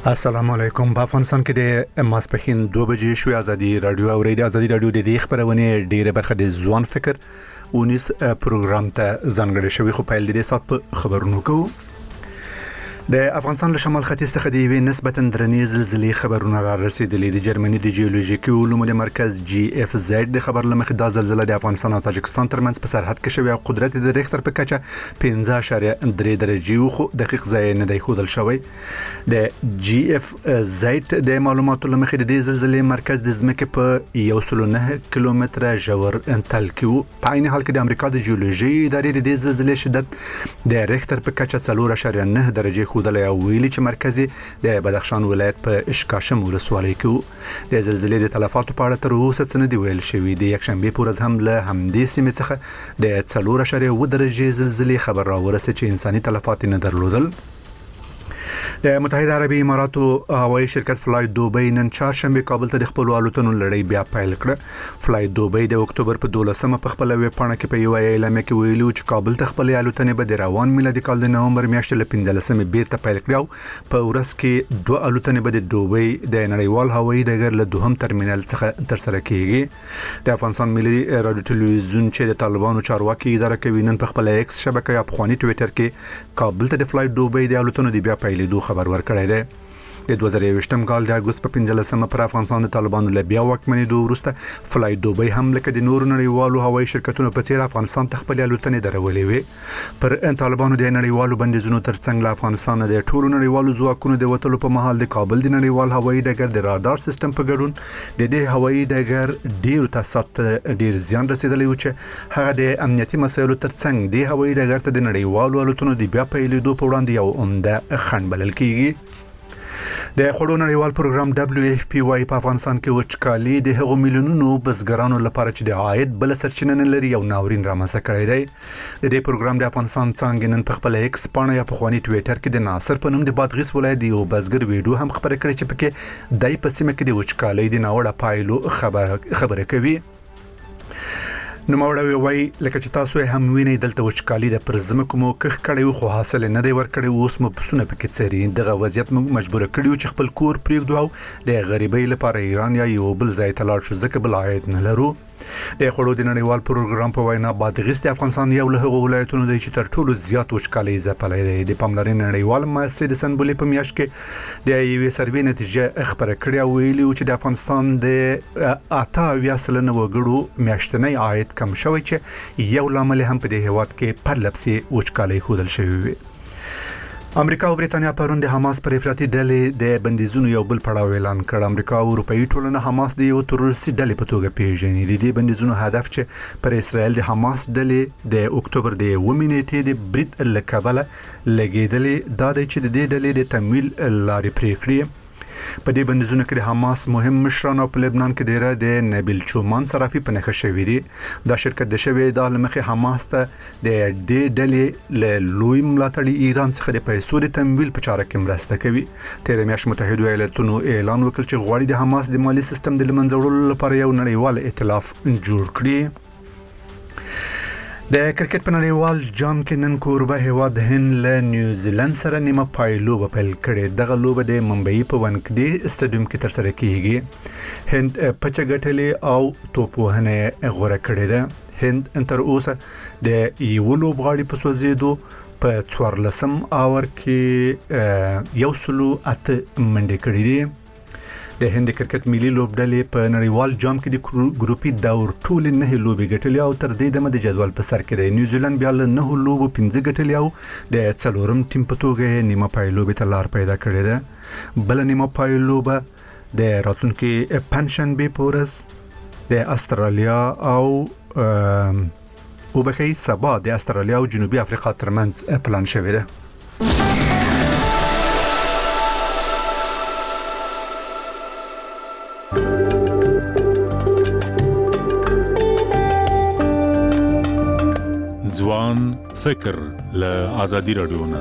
السلام علیکم. په افغانستان کې د ماسپښین 2 بجې شوې ازادي رادیو او ریډیو ازادي رادیو د دې خبرونه ډیره برخه د ځوان فکر ونیس پروګرام ته ځانګړی شوی خو پیل دې سات په خبرونو کوو. د افغانستان له شمال ختیځ څخه د یوې نسبتاً درنې زلزلې خبرونه را رسیدلې. د جرمني د جیولوژیکي علومو د مرکز GFZ د خبر لمخې دا زلزلہ د افغانستان او تاجکستان ترمنځ په سرحد کې شوی او قدرت د ریختر په کچه 15.3 درجې خو دقیق ځای نه دی ښودل شوی. د GFZ د معلوماتو لمخې د دې زلزلې مرکز د ځمکې په 109 کیلومتره ژور تل کې وو. په عین حال کې د امریکا د جیولوژي ادارې د دې زلزلې شدت د ریختر په کچه 4.9 درجې خودل او ویلي چې مرکزي د بدخشان ولایت په اشکاشم ولسوالۍ کې د زلزلې د تلفاتو په اړه تر اوسه څه نه دی ویل شوی. د یکشنبه په ورځ هم له همدې سیمې څخه د 4.7 درجې زلزلې خبر راورسېد چې انساني تلفات نه درلودل. د متحده عربي اماراتو هوایي شرکت فلای دوبۍ نن چهارشنبه کابل ته د خپل الوتنو لړۍ بیا پیل کړه. فلای دوبۍ د اکتوبر په 12مه په خپل ویب پاڼه کې په یو اعلامیه کې ویلي چې کابل ته خپل الوتنې به د روان میلادي کال د نومبر میاشتې له 15مه بیرته پیل کړي او په ورځ کې 2 الوتنې به د دوبۍ د نړیوال هوایي ډګر له دوهم ترمینل څخه تر سره کیږي. د افغانستان ملي رادیو ټلویزیون چې د طالبانو چارواکي اداره کوي نن په خپل ایکس شبکه یا افغاني ټوئیټر کې کابل ته د فلای دوبۍ د الوتنو د بیا پیلېدو خبر ورکړی دی. د 2023م کال د اگست په 15مه پر افغانستان د طالبانو له بیا واکمنېدو وروسته فلای دوبۍ هم لکه د نورو نړیوالو هوایي شرکتونو په څیر افغانستان ته خپل الوتنې درولې وې. پر طالبانو د نړیوالو بندیزونو ترڅنګ له افغانستان د ټولو نړیوالو ځواکونو د وټلو په مهال د کابل د نړیوال هوایي ډګر د رادار سیستم په ګډون د دې هوایي ډګر ډیر تاسو ډیر زیان رسیدلی و چې هغه د امنیتي مسایلو ترڅنګ د هوایي ډګر ته د نړیوالو الوتنو د بیا پیلېدو په وړاندې یو عمده خنډ بلل کیږي. د خړو نړیوال پروګرام WFP په افغانستان کې وچکالي د هغو میلیونونو بزګرانو لپاره چې د عاید بل سرچینه نه لري یو ناورین رامنځته کړی دی. د دې پروګرام د افغانستان څنګه نن په خپل ایکس پاڼه یا په خواني ټوئیټر کې د ناصر په نوم د بادغیس ولایت یو بزګر ویډیو هم خبره کړې چې پکې دای په سیمه کې د وچکالۍ د ناوړه پایلو خبره کوي. نو ماوړه وی لکه چې تاسو هم وینئ دلته وچکالي د پرزمکو مو کخ کړی خو حاصل نه دی ورکړی اوس مو پسونه پکې څری دغه وضعیت مو مجبور کړیو چې خپل کور پریږدو او د غریبۍ لپاره ایران یا یو بل ځای ته لاړ شو ځکه بل عاید نه لرو. د خړو د نړیوال پروګرام په وینا بادغیس د افغانستان یو له هغو ولایتونو دی چې تر ټولو زیات وچکالۍ ځپلی دی. د پاملرنې نړیوال مؤسسې د سنبلې په میاشت کې د یوې سروې نتیجه خبره کړې او ویلي چې د افغانستان د 88% وګړو میاشتنی عاید کم شوی چې یو لامل هم په دې هیواد کې پرلپسې وچکالۍ ښودل شوی وي. امریکا او بریتانیا پرون د حماس پر افراطي ډلې د بندیزونو یو بل پړاو اعلان کړ. امریکا او اروپאי ټولنه حماس د یو تروریستي ډلې په توګه پیژني. د دې بندیزونو هدف چې پر اسرائیل د حماس ډلې د اکتوبر د 1 نیټې د برید لکبله لګیدلې دا د چې د دې ډلې د تمویل لارې پریکړې په دې بندیزونو کې د حماس مهم مشران او په لبنان کې ډیره د نبیل چومان صرافي په نخښه شوی دی. دا شرکت د شوی د لمخې حماس ته د دې ډلې له لوی ملاتړي ایران څخه د پیسو د تمویل په چاره کې مرسته کوي. تیر میاشت متحده ایالاتونو اعلان وکړ چې غواړي د حماس د مالی سیستم د لمنځه وړلو لپاره یو نړیوال ائتلاف جوړ کړي. د کرکټ په نړیوال جام کې نن کوربه هیواد هند له نیوزیلند سره نیمه پایلو پیل کړي. دغه لوبه د ممبئی په وانکډې سټیډیم کې تر سره کیږي. هند پچه ګټلې او توپ وهنه غوړه کړې ده. هند تر اوسه د یو لوبغاړي په سوځېدو په 14 اور کې 108 منډې کړې دي. د هند کرکټ ملي لوبډلې په نړیوال جام کې د ګروپي دور ټول 9 لوبې ګټلې او تر دې دمه د جدول په سر کې دی. نیوزیلند بیا له 9 لوبو 15 ګټلې او د څلورم ټیم په توګه نیمه پایلوبې ته لار پیدا کړې ده. بل نیمه پایلوبه د راتلونکي پنځشنبه په ورځ د استرالیا او وبخي سبا د استرالیا او جنوبي افریقا ترمنځ پلان شوی ده. ځوان فکر له ازادي رادیو نه.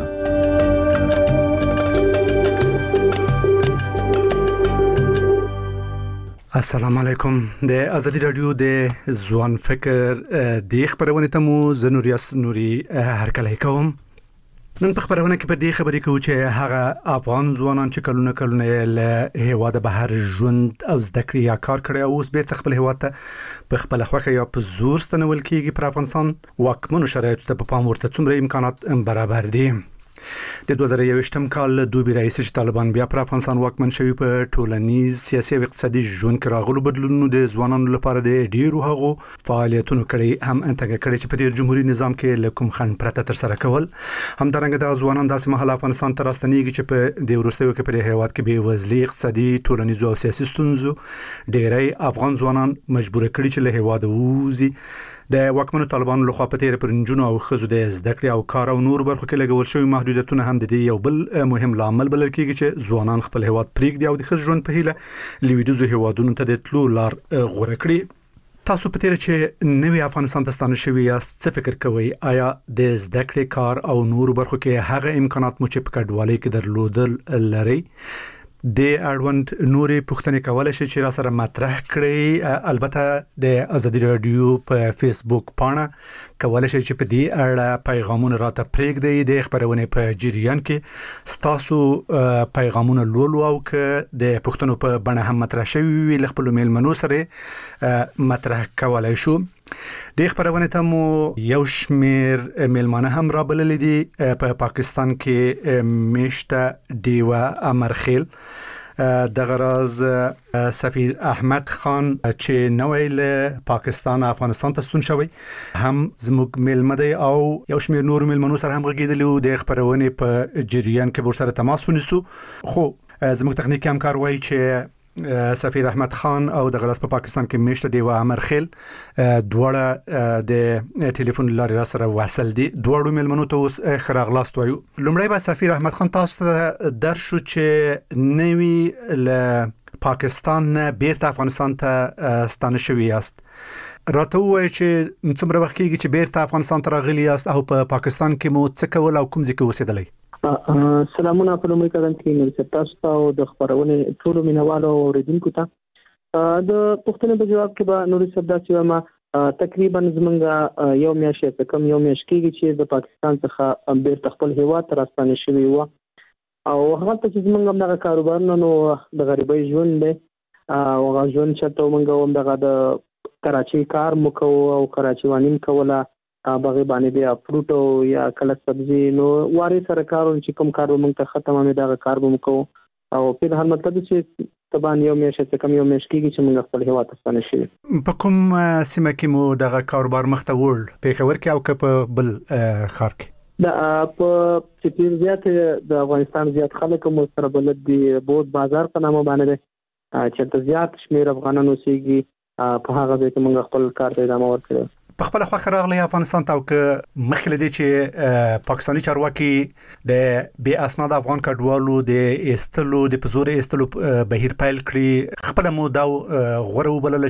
السلام علیکم. د ازادي رادیو د ځوان فکر د خبرونه ته مو زنوریاس نوري هرکلی کوم. نن په خبرونه کې په دې خبرې کوو چې هغه افغان ځوانان چې کلونه له هیواده بهر ژوند او زده کړې یا کار کړی او اوس بیرته خپل هیواد ته په خپل خوخه یا په زور ستنول کېږي پر افغانستان واکمنو شرایطو ته په پام ورته څومره امکانات برابر دي. د 2021م کال دوبي رئیس چې طالبان بیا پر افغانستان واکمن شوی په ټولنیز سیاسي او اقتصادي ژوند کې راغلو بدلونونو د ځوانانو لپاره د ډیرو هغو فعالیتونو کړي هم انتګه کړي چې په دې جمهوریت نظام کې لکم خن پرته تر سره کول هم درنګ د ځوانان داسې مهال افغانستان ته راستنیږي چې په دې وروستیو کې په هیواد کې به وزلي اقتصادي ټولنیز او سیاسي ستونزو ډیری افغان ځوانان مجبور کړي چې له هیواد ووزي. د واکمنو طالبانو لخوا په تیر پرنجونو او خزو د زده کړې او کار او نور برخو کې لګول شوی محدودیتونه هم د دې یو بل مهم لامل بلل کېږي چې ځوانان خپل هیواد پریږدي او د خزو ژوند په هیله لویدیځو هیوادونو ته د تلو لار غوره کړي. تاسو په تیر چې نوې افغانستان ته ستانه شوی یاست څه فکر کوئ؟ آیا د زده کړې کار او نور برخو کې هغه امکانات مو چې په کډوالۍ کې درلودل لري؟ د اړوند نورې پوښتنې کولای شي چې را سره مطرح کړئ. البته د ازادي رادیو په فیسبوک پاڼه کولای شي چې په دې اړه پیغامونه راته پرېږدئ. د خبرونه په جریان کې ستاسو پیغامونه لولو او که د پوښتنو په بڼه هم مطرح شوي وي له خپلو میلمنو سره مطرح کولای شو. د خبرونه ته مو یو شمیر میلمانه هم را بللي دي. په پاکستان کې میشته دیوا امرخیل، د غراز سفیر احمد خان چې نوې له پاکستان افغانستان ته ستون شوی هم زموږ میلمه دی او یو شمیر نور میلمنو سره هم غږیدلی او د خبرونه په جریان کې ور سره تماس ونیسو. خو زموږ تخنیکی همکار وایي چې سفیر احمد خان او د غراز په پاکستان کې میشته دیوا امرخیل دواړه د ټلیفون لارې را سره وصل دي. دواړو میلمنو ته اوس خراغلاست وایو. لومړی به سفیر احمد خان تاسو ته درشو چې نوی له پاکستان نه بیرته افغانستان ته ستانه شوی یاست. راته وایي چې څومره وخت کېږي چې بیرته افغانستان ته راغلی یاست او په پاکستان کې مو څه کول او کوم ځای کې اوسېدلی؟ سلامونه په لومړي قدم کې نو تاسو ته او د خبرونه ټول مینوالو او اوریدونکو ته د پوښتنې په جواب کې به نوري صدا چې ما تقریبا زمونږ یو میاشت کم یو میاشت کېږي چې د پاکستان څخه بیرته خپل هیواد ته راستانه شوی و او هغه ته چې زمونږ دغه کاروبارونه نو د غریبۍ ژوند دی او هغه ژوند چې موږ هم دغه د کراچي کار مو کوو او کراچي وانیم کوله باغې باندې بیا فروټو یا کله سبزی نو واري سره کارونه چې کوم کار موږ ته ختمه مې دا کار به وکړو او په هر مطلب چې تبان یو میاشت کم یو میاشت کېږي چې موږ خپل هیواد ته ستانه شوي. په کوم سیمه کې مو دغه کاروبار مخ ته وړ؟ پېښور کې او که په بل ښار کې؟ د په چې زیات د افغانستان زیات خلک مو سره بلد دي. بود بازار په نامه باندې چې زیات شمیر افغانانو اوسېږي په هغه ځای کې موږ خپل کار ته ادامه ورکړو. په خپل خو راغلی افغانستان ته او که مخکې لدی چې پاکستاني چارواکي د بې اسناد افغان کډوالو د استلو د پزور استلو بهیر پیل کړی خپل مو دا غوړه وبلل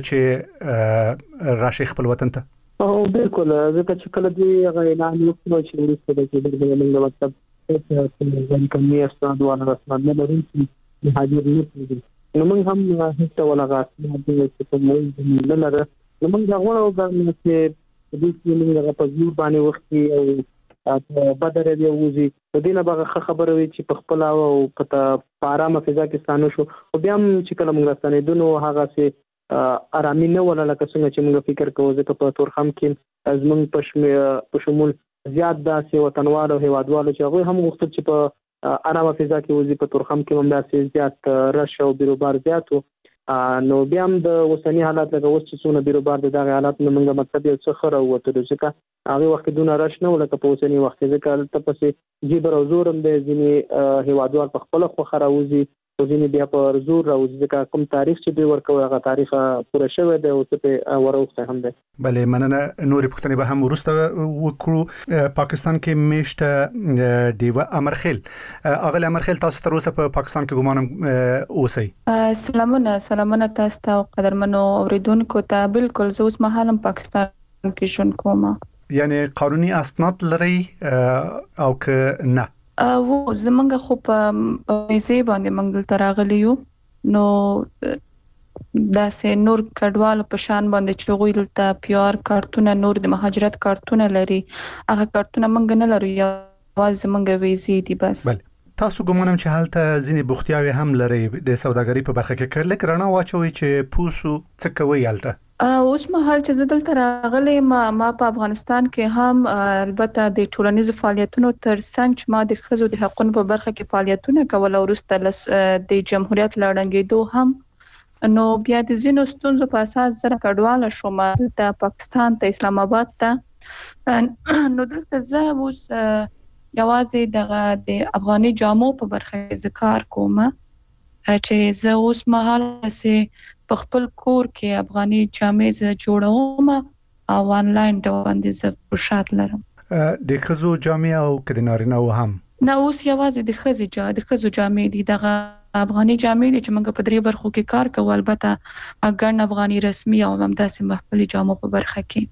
چې راشي خپل وطن ته؟ او بالکل ځکه چې کله دی هغه اعلان وکړ چې ورسته د موږ مطلب چې کومي اسناد ولا رسمات نه لري چې حاضر نه دي نو موږ هم هیڅ ولا غاښ چې په موږ نه لره نو موږ دا غواړو چې د دې موږ په زور باندې وختي او بدر دی وځي د دې نه به خبره وي چې په خپل او په آرامه فضا کې ستانه شو او بیا چې کله موږ ستانه دنو هغه سي آرامي نه ولا لکه څنګه چې موږ فکر کوو چې په تورخم کې زمونږ په شمول زیات داسې وطنوالو هیوادوالو چې هغه هم وخت چې په آرامه فضا کې وځي په تورخم کې هم داسې زیات رش او بیروبار زیاتو نو بیا هم د اوسنی حالات لکه اوس چې څونه بیروبار دغه حالات نه موږ مطلب یو څه خره وته ځکه هغه وخت دونه رش نه ولکه په اوسنی وخت ځکه ته پسې جبر او زورم د ځینی هیوادوال په خپل خو خراوزي او ځینی بیا په زور راوځي ځکه کوم تاریخ چې دوی ورکوي هغه تاریخ پوره شوی دی او څه وروسته هم دی. بلې مننه. نورې پوښتنې به هم ورسته وکړو. پاکستان کې میشته دیوا امرخیل. اغل امرخیل تاسو تر اوسه په پاکستان کې ګمانم اوسئ. سلامونه تاسو ته قدرمنو اوریدونکو ته. بالکل زه اوس مهالم پاکستان کې ژوند کوم. یعنی قانوني اسناد لري او که نه؟ زمونږ خو په ویزې باندې موږ دلته راغلي یو نو داسې نور کډوالو په شان باندې چې هغوی دلته پیار کارتونه نور د مهاجرت کارتونه لري هغه کارتونه موږ نه لرو. واز زمونږ ویزې دي بس. بله تاسو ګومانم چې حالته ځینې بوختیاوي هم لري د سوداګرۍ په برخه کې کړل کرنا واچوي چې پوسو څه کوي حالته. اوس مهال چې زه دلته راغلې ما په افغانستان کې هم البته د ټولنیزو فعالیتونو ترڅنګ چې ما د ښځو د حقوقو په برخه کې فعالیتونه کول او وروسته د جمهوریت لړنګېدو هم نو بیا د ځینو ستونزو په اساس زه کډواله شوم د پاکستان ته اسلام آباد ته. نو دلته زه اوس یوازې د افغاني جامو په برخه کې کار کوم چې زه اوس مهال سه په خپل کور کې افغاني جامې ز جوړوم او انلاین ډول باندې زه پوښاک لرم. د خزو جامې او کډنارینه هم نه اوس یوازې د خزو جامې دي دغه افغاني جامې دي چې موږ په درې برخو کې کار کوو البته ګڼ افغاني رسمي او همداسې محلي جامو په برخه کې.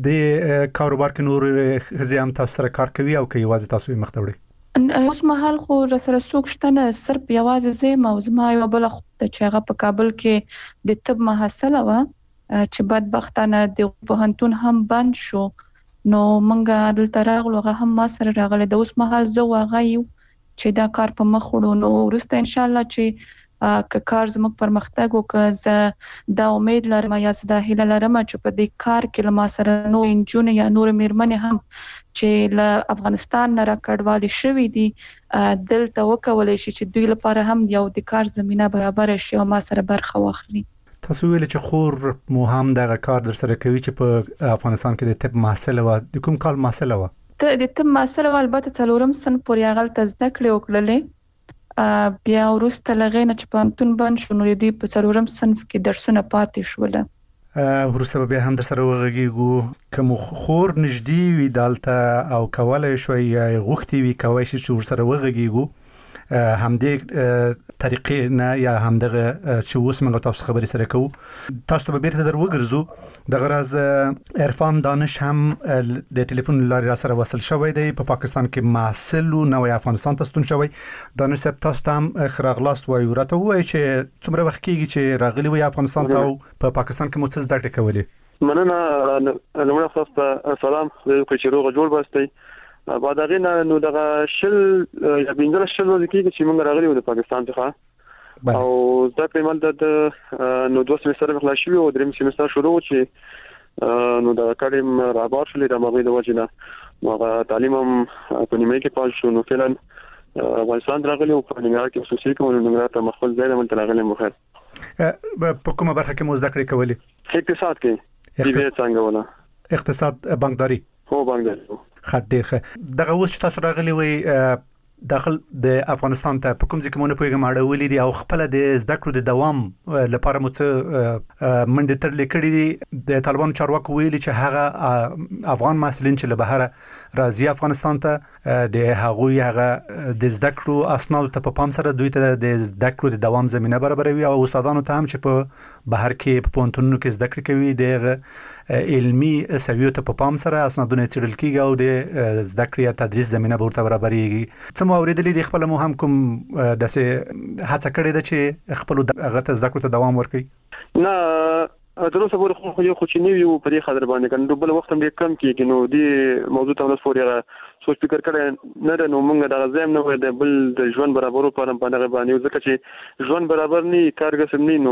د کاروبار کې نور خزيام تاسو سره کار کوي او کې یوازې تاسو یې مخ ته وړي؟ اوس مهال خو سره څوک شته نه صرف یوازې زه او زما یو بل خو چې هغه په کابل کې د طب محصله و چې بدبختانه د پوهنتون هم بند شو نو مونږه دلته راغلو هغه هم ما سره راغله د اوس مهال زه واغې یو چې دا کار په مخ وړو نو ورسته ان شاء الله چې که کار زموږ پرمختګ وکړي دا امید لرم یا زه د هیله لرم چې په دې کار کې له ما سره نو انجونه یا نور میرمنې هم چې له افغانستان نه راکړوالي شوې دي دلته وکولای شي چې دوی لپاره هم یو د کار زمينه برابر شي او ما سره برخه واخلي. تاسو ویل چې خور مو هم دغه کار در سره کوي چې په افغانستان کې د طب محصله و د کوم کال محصله و؟ د طب محصله و البته څلورم صنف پورې هغه ته زده کړې وکړلې بیا ورسته لغینه چې پانتون باندې شو نو دې په څلورم صنف کې درسونه پاتې شول. ورسته بیا هم در سره وغږیږو کوم خور نږدې وی دالته او کولای شوی غوښتي وی کوي چې ور سره وغږیږو هم دې طریقې نه یا هم دغه چې اوس موږ تاسو خبرې سره کوو تاسو ته بیرته در وګرځو د غرض عرفان دانش هم د ټلیفون لارې سره وصل شوی دی په پاکستان کې محصل او نو افغانستان ته ستون شوی دانش صاحب تاسو ته خراغلاست وای ورته وای چې څومره وخت کېږي چې راغلی وای افغانستان ته او په پاکستان کې مو څه زده کړې مننه نو تاسو سلام زه چې روغ جوړ باسته بعد هغه نو دغه شل یا بنځل شل ورځې کې چې موږ راغلي و د پاکستان څخه او دا په مال د نو دوه سمستر خلاص شو او دریم سمستر شروع چې نو دا کاریم رابار شولې د مغوي د وجنه نو تعلیم هم په نیمه کې پال شو نو فعلا افغانستان راغلي او په نیمه کې خصوصي کوم نو ته مخفل ځای د منتلغلې مخه په کومه برخه کې مو زده کړې کولې؟ اقتصاد کې دې څنګه ولا اقتصاد بانکداري هو بانکداري خاطر دغه اوس چې تاسو راغلي وي داخل د افغانستان ته په کوم ځای کې مونږ پوهیږم اړولې دي او خپل د زده کړو د دوام لپاره مو څه منډه تر لیکړې دي د طالبان چارواکو ویلي چې هغه افغان محصلین چې له بهر راځي افغانستان ته د هغه د زده کړو اسناد ته په پام سره دوی ته د زده کړو د دوام زمينه برابروي او استادانو ته هم چې په بهر کې په پونتونو کې زده کړې کوي د علمي سویو ته په پام سره اسنادونه څېړل کیږي او د زده کړې یا تدریس زمينه به ورته برابرېږي. اوریدلې د خپل مو هم کوم داسې هڅه کړې ده چې خپل هغه ته زده کړو ته دوام ورکړي؟ نه دروسه پورې خو یو چې نیو په دې خاطر باندې کنه بل وخت هم کم کیږي نو دې موضوع ته ولس پورې سوچ فکر کړي نه نو موږ د غزم نه د بل د ژوند برابرو په اړه باندې ځکه چې ژوند برابر نه کارګر نه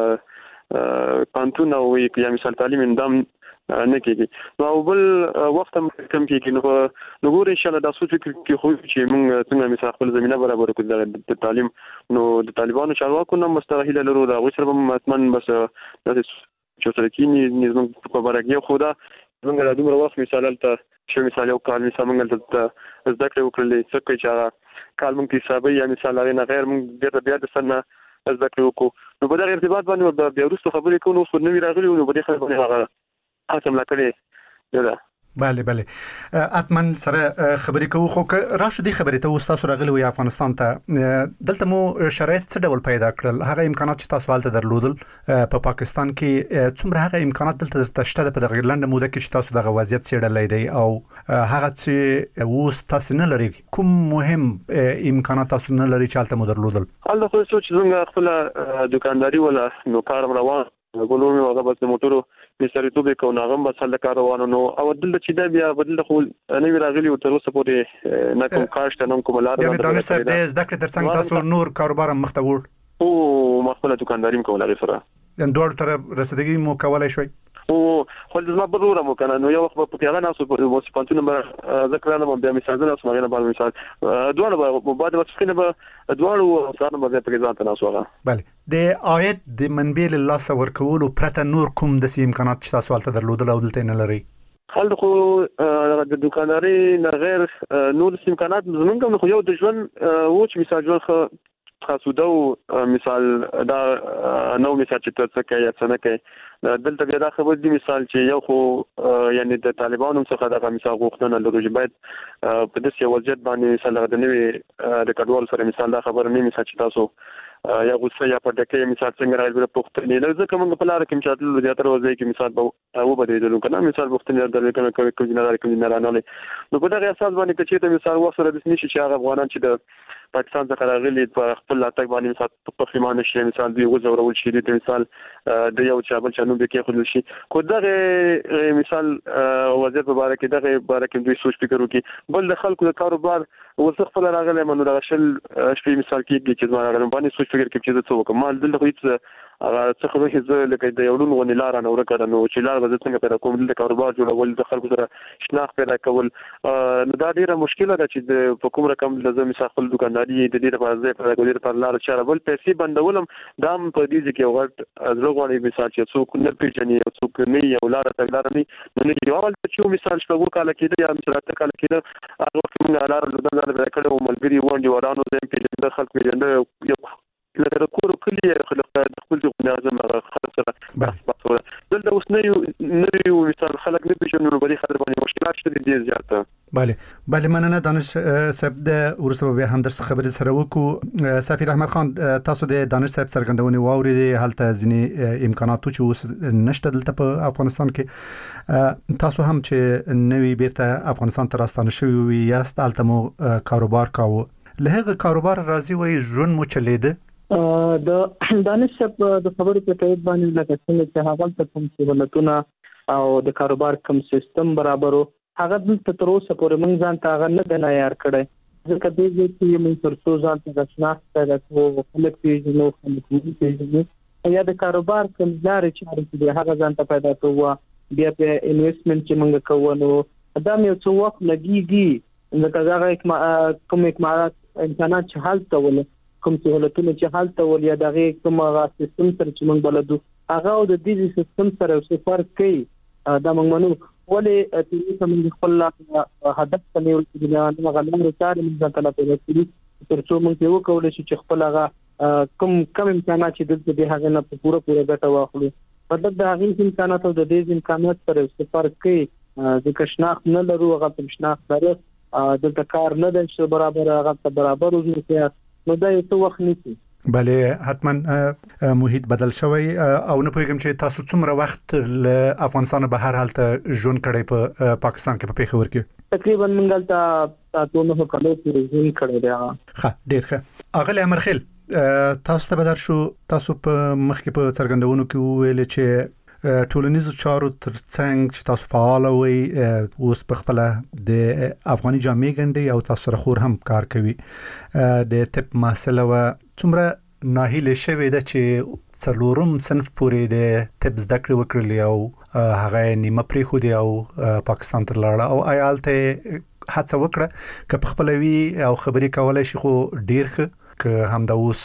نو پانتون او یا مثال تعلیم اندام نه کېږي نو بل وخت هم کم کېږي نو ګور ان شاء الله دا سوچ کې خو چې موږ څنګه مثال خپل زمينه برابر کړو د تعلیم نو د طالبانو چارواکو نو مستحیل لرو دا غوښتل به متمن بس د چوترکینی نظام په برګي خو دا موږ د دومره وخت مثال ته چې مثال یو کال مثال موږ ته زده کړې وکړلې څه چې کال موږ حسابي یا مثال نه غیر موږ بیا د سنه زده کړې وکړو نو په دغه ارتباط باندې بیا وروسته خبرې کوو نو نو راغلي نو په دې خبرې هغه اته ملکړي یلا بله اتمن سره خبرې کوو خو راشه دې خبرې ته تاسو راغلي وي افغانستان ته دلته مو شرایط څه ډول پیدا کړل هغه امکانات چې تاسو حالت درلودل په پاکستان کې څومره هغه امکانات دلته شته په دغه لنډه موده کې چې تاسو دغه وضعیت څېړلې دی او هغه چې اوس تاسو نه لري کوم مهم امکانات تاسو نه لري چې حالت مو درلودل؟ الله خو څه چې څنګه خپل دکانداري ولا نو کار روان ګلومي هغه بس موټرو مستریتوب کو ناغم مسله کاروانو نو او دل چې دا بیا بدل خو نه وی راغلی او تر اوسه پورې نه کوم کاشت نه کوم لار یعنی دانش صاحب د زده کړې ترڅنګ تاسو نور کاروبار مخته وړ او مخفله دکانداري کوله غي سره یعنی دوړ تر رسیدګي مو کولای شوي او خو د ما بروره مو کنه نو یو وخت په پیغام ناسو په سپانتونه به ذکر نه بیا مثال نه اوس مغنه بل مثال دوړ به بعد وسخینه به دوړ او ځان به په ځان تناسو غا بله د عاید د منبع له لاس ورکول او پرته نور کوم د امکانات چې تاسو ولته درلودل او دلته نه لري خلک خو د دکانداري نه غیر نور امکانات زمونږ خو یو د ژوند و چې مثال ژوند خاصو مثال دا نو مثال چې تاسو کوي یا څنګه کوي دلته بیا دا خبر دی مثال چې یو خو یعنی د طالبانو څخه دا مثال غوښتنه لري چې باید په داسې وضعیت باندې مثال د نوې د کډوال سره مثال دا خبر نه مثال چې تاسو یا غوسه یا په دکې مثال څنګه راځي په پښتني نه ځکه موږ په لار کې مثال د زیاتره وځي کې مثال به و بدیدل کنه مثال پښتني درې کوي نه نه نو په دغه اساس باندې چې مثال وسره د نشي چې هغه افغانان چې د پاکستان څخه راغلي په خپل اتک باندې مثال په خیمانه شي مثال دی وزورول شي د مثال د یو چابل چانو به کې خل شي کو دغه مثال وزیر په اړه کې دغه اړه کې دوی سوچ فکر وکړي بل د خلکو د کاروبار وسخ خپل راغلی منو د شل شپې مثال کې چې زما راغلی باندې سوچ فکر کې چې څه وکم مال دلته هیڅ هغه څه خو هیڅ لکه د یولون غونې لار نه ورکړه نو چې لار به څنګه پیدا کوم د کاروبار جوړول د خلکو سره شناخت پیدا کول نو دا ډیره مشکله ده چې د کوم رقم لازم مثال خپل دکانداري د دې لپاره ځای پیدا کول لپاره لار چارول پیسې بندولم دا په دې کې وغټ زلغونی مثال چې څوک نه پیژني او څوک نه یو لار تګلار نه یو ول چې مثال شپږ کال کې یا مثال ته کال کې هغه کومه لار لږه پیدا کړو ملګری وونډي ورانو زم پیژنده خلک پیژنده یو لکه کور کلی خلک د خپل د نظم خاص سره بحث دلته اوس نه یو مثال خلک نه پیژنو په دې خاطر باندې مشکلات شته دي زیاته بله مننه دانش صاحب د ورسره به هم در خبرې سره وکړو سفیر احمد خان تاسو د دانش صاحب څرګندونې واورید حالت ځینې امکانات چې اوس نشته دلته په افغانستان کې تاسو هم چې نوې بیرته افغانستان ته راستانه شوی یاست الته مو کاروبار کاوه له هغه کاروبار راځي وای ژوند مو چلیده د دانش صاحب د خبرې په تایید باندې لکه څنګه چې هغه ته کوم سہولتونه او د کاروبار کوم سیستم برابرو هغه د تر اوسه پورې موږ ځان ته هغه نه د عیار کړی ځکه دې چې موږ تر څو ځان ته شناخت پیدا کوو خپل پیژنو یا د کاروبار کوم لارې چې هغه ځان ته پیدا کوو بیا په انویسټمنت چې موږ کوو نو دا یو څه وخت لګیږي ځکه هغه کوم اکمالات امکانات چې حل کول کوم سہولتونه چې حالت ول یا دغه کوم سیستم سره چې موږ بلدو هغه د دې سیستم سره څه فرق کوي دا موږ منو ولې چې موږ خپل هدف ته نیول چې دا غلطه کار موږ ته پیدا کړی تر څو موږ یو کولای شو چې خپل هغه کوم امکانات چې د هغه نه پوره ګټه واخلو مطلب د هغه امکانات او د دې امکانات سره څه فرق کوي د کښناخت نه لرو هغه په شناخت سره د کار نه د برابر هغه برابر وځي نو دا یو وخت نیسي بله حتما محیط بدل شوی او نه پوهیږم چې تاسو څومره وخت له افغانستان به هر حالت ژوند کړی په پاکستان کې په پیښور کې تقریبا موږ تاسو نه کولو چې ژوند کړی دی ښه ډیر ښه اغلی امرخیل تاسو ته بدر شو تاسو په مخکې په څرګندونو کې ویل چې ټولنیزو چارو ترڅنګ چې تاسو فعال وي اوس په خپل د افغاني جامعې ګنډي او تاسو سره خور هم کار کوي د طب مسله و څومره ناهیله شوی ده چې څلورم صنف پورې د طب زده کړې وکړلې او هغه نیمه پرې خو دی او پاکستان ته لاړه او آیالته هڅه وکړه که په خپل وی او خبرې کولای شي خو ډیر ښه که هم د اوس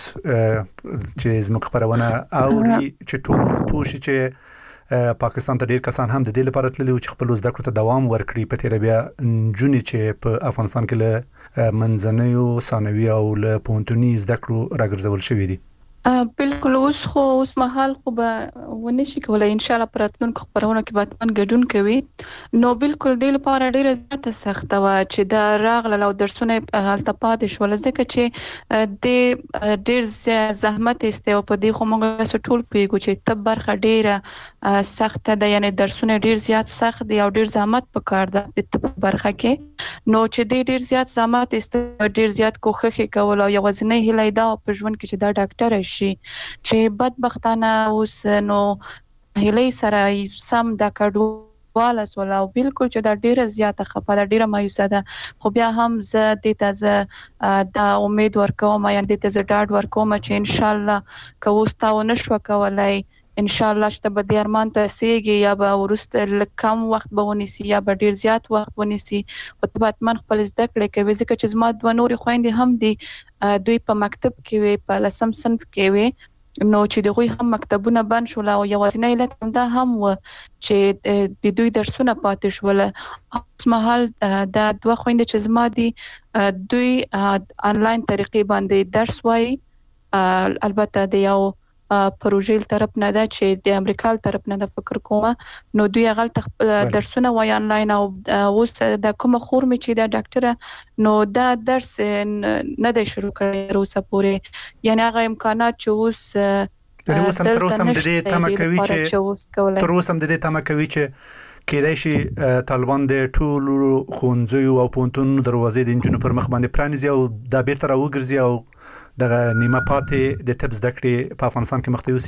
چې زموږ خبرونه اوري چې ټول پوښي چې پاکستان ته ډیر کسان هم د دې لپاره تللي چې خپل زده کړو ته دوام ورکړي په تیر بیا جونی چې په افغانستان کې له منځنیو ثانوي او له پونتونی زده کړو راګرځول شوې دي بالکل اوس مهال خو به ونشي کولای ان شاء الله پراتلونکو خبرونه کې به تمن ګډون کوي نو بالکل د لپاره ډیره زیاته سخته و چې دا راغله او درسونه حالت پاتې شول ځکه چې د ډیر زحمت است او په دې خو موږ ټول پیګو چې تب برخه ډیره سخته ده یعنی درسونه ډیر زیات سخت دي او ډیر زحمت پکار ده په برخه کې نو چې ډیر زیات زحمت است ډیر زیات کوښښ کول او یوازینی هیله ده په ژوند کې چې دا ډاکټر شي چې بدبختانه اوس نو هلي سره سم د کډواله سول او بالکل چې دا ډیره زیاته خپه ده ډیره مایوسه ده خو بیا هم زه د تازه د امید ورکوم یا د تازه ډاډ ورکوم چې ان شاء الله کوستاو نشو کولای ان شاء الله چې به د ارمان ته سیږي یا به ورسته کم وخت به ونیسي یا به ډیر زیات وخت ونیسي او ته به من خپل زده کړې کوي ځکه چې زما دوه نورې خويندې هم دي دوی په مکتب کې وي په لسم صنف کې وي نو چې دوی هم مکتبونه بند شول او یوازینی علت هم دا هم و چې د دوی درسونه پاتې شول اوس مهال دا دوه خويندې چې زما دي دوی انلاین طریقې باندې درس وایي البته د یو پروژې طرف نه ده چې د امریکا طرف نه ده فکر کوم نو دوی هغه درسونه وایي انلاین او اوس د کوم خور می چې د ډاکټره نو دا درس نه ده شروع کړی روسه پورې یعنی هغه امکانات چې اوس تر اوسه د دې تمه کوي چې کېدای شي طالبان د ټولو خونځو او پونتونو دروازې د انجنونو پر مخ باندې پرانیزي او دا بیرته راوګرځي او دغه نیمه پاتې د طب زده کړې په افغانستان کې مخته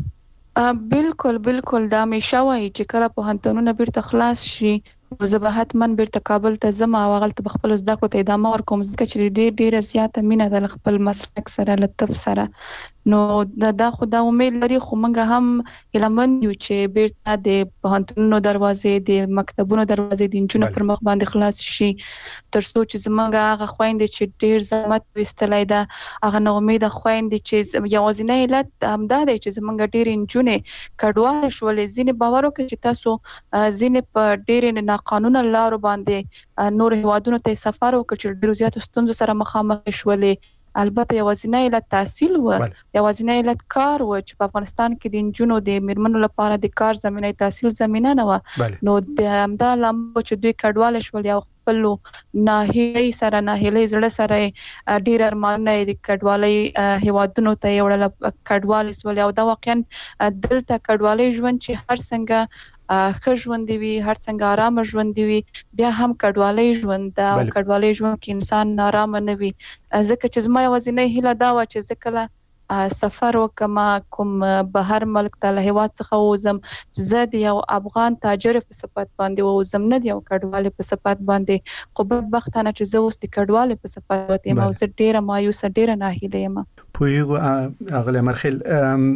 یوسي بالکل دا همیشه وایي چې کله په هنتونو بیرته خلاص شي زه به حتما بیرته کابل ته ځم او هغه ته خپل زده کړو ته ادامه ورکوم ځکه چې ډیره زیاته مینه د خپل مسلک سره لطف سره نو دا خو دا امید لري خو موږ هم علمن یو چې بیرته د پوهنتونونو دروازې د مکتبونو دروازې د انجونو پر مخ باندې خلاص شي تر څو چې زمونږ هغه خويندې چې ډیر زحمت وستلای دا هغه نو امید خويندې چې یوازینی علت همدا دی چې زمونږ ډیر انجونه کډوال شولې ځینې باور وکړي چې تاسو ځینې په ډیر ناقانونه لارو باندې نور هوادونو ته سفر وکړي چې ډیر زیات ستونزو سره مخامخ شولې البته یوازینی علت تحصیل و یوازینی علت کار و چې په افغانستان کې د انجونو د میرمنو لپاره د کار زمينه تحصیل زمينه نه و نو د همدا لامل چې دوی کډواله شول یا خپل ناهیلي زړه سره ډیر ارمانونه د کډوالۍ هوادونو ته یوړل کډوال سول او دا واقعا دلته کډوالۍ ژوند چې هر څنګه ښه ژوند دی هر څنګه آرام ژوند دی بیا هم کډوالۍ ژوند دا کډوالۍ ژوند کې انسان آرام نه وي ځکه چې زما یوازینی هیله دا و چې ځکه سفر وکم کوم بهر ملک ته له هیواد څخه وزم زه د یو افغان تاجر په صفت باندې وزم نه دی او کډوال په صفت باندې خو بدبختانه چې زه اوس د کډوال په صفت وته ما زه ډیره مایوسه ډیره ناهیله یم پویګو اغله مرخل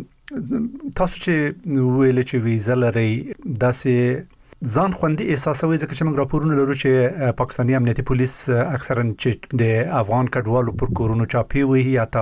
تاسو چې ویل چې ویزه لري داسې ځان خوندي احساسوي ځکه چې موږ راپورونه لرو چې پاکستاني امنیتي پولیس اکثرا چې د افغان کډوالو پر کورونو چاپی وي یا تا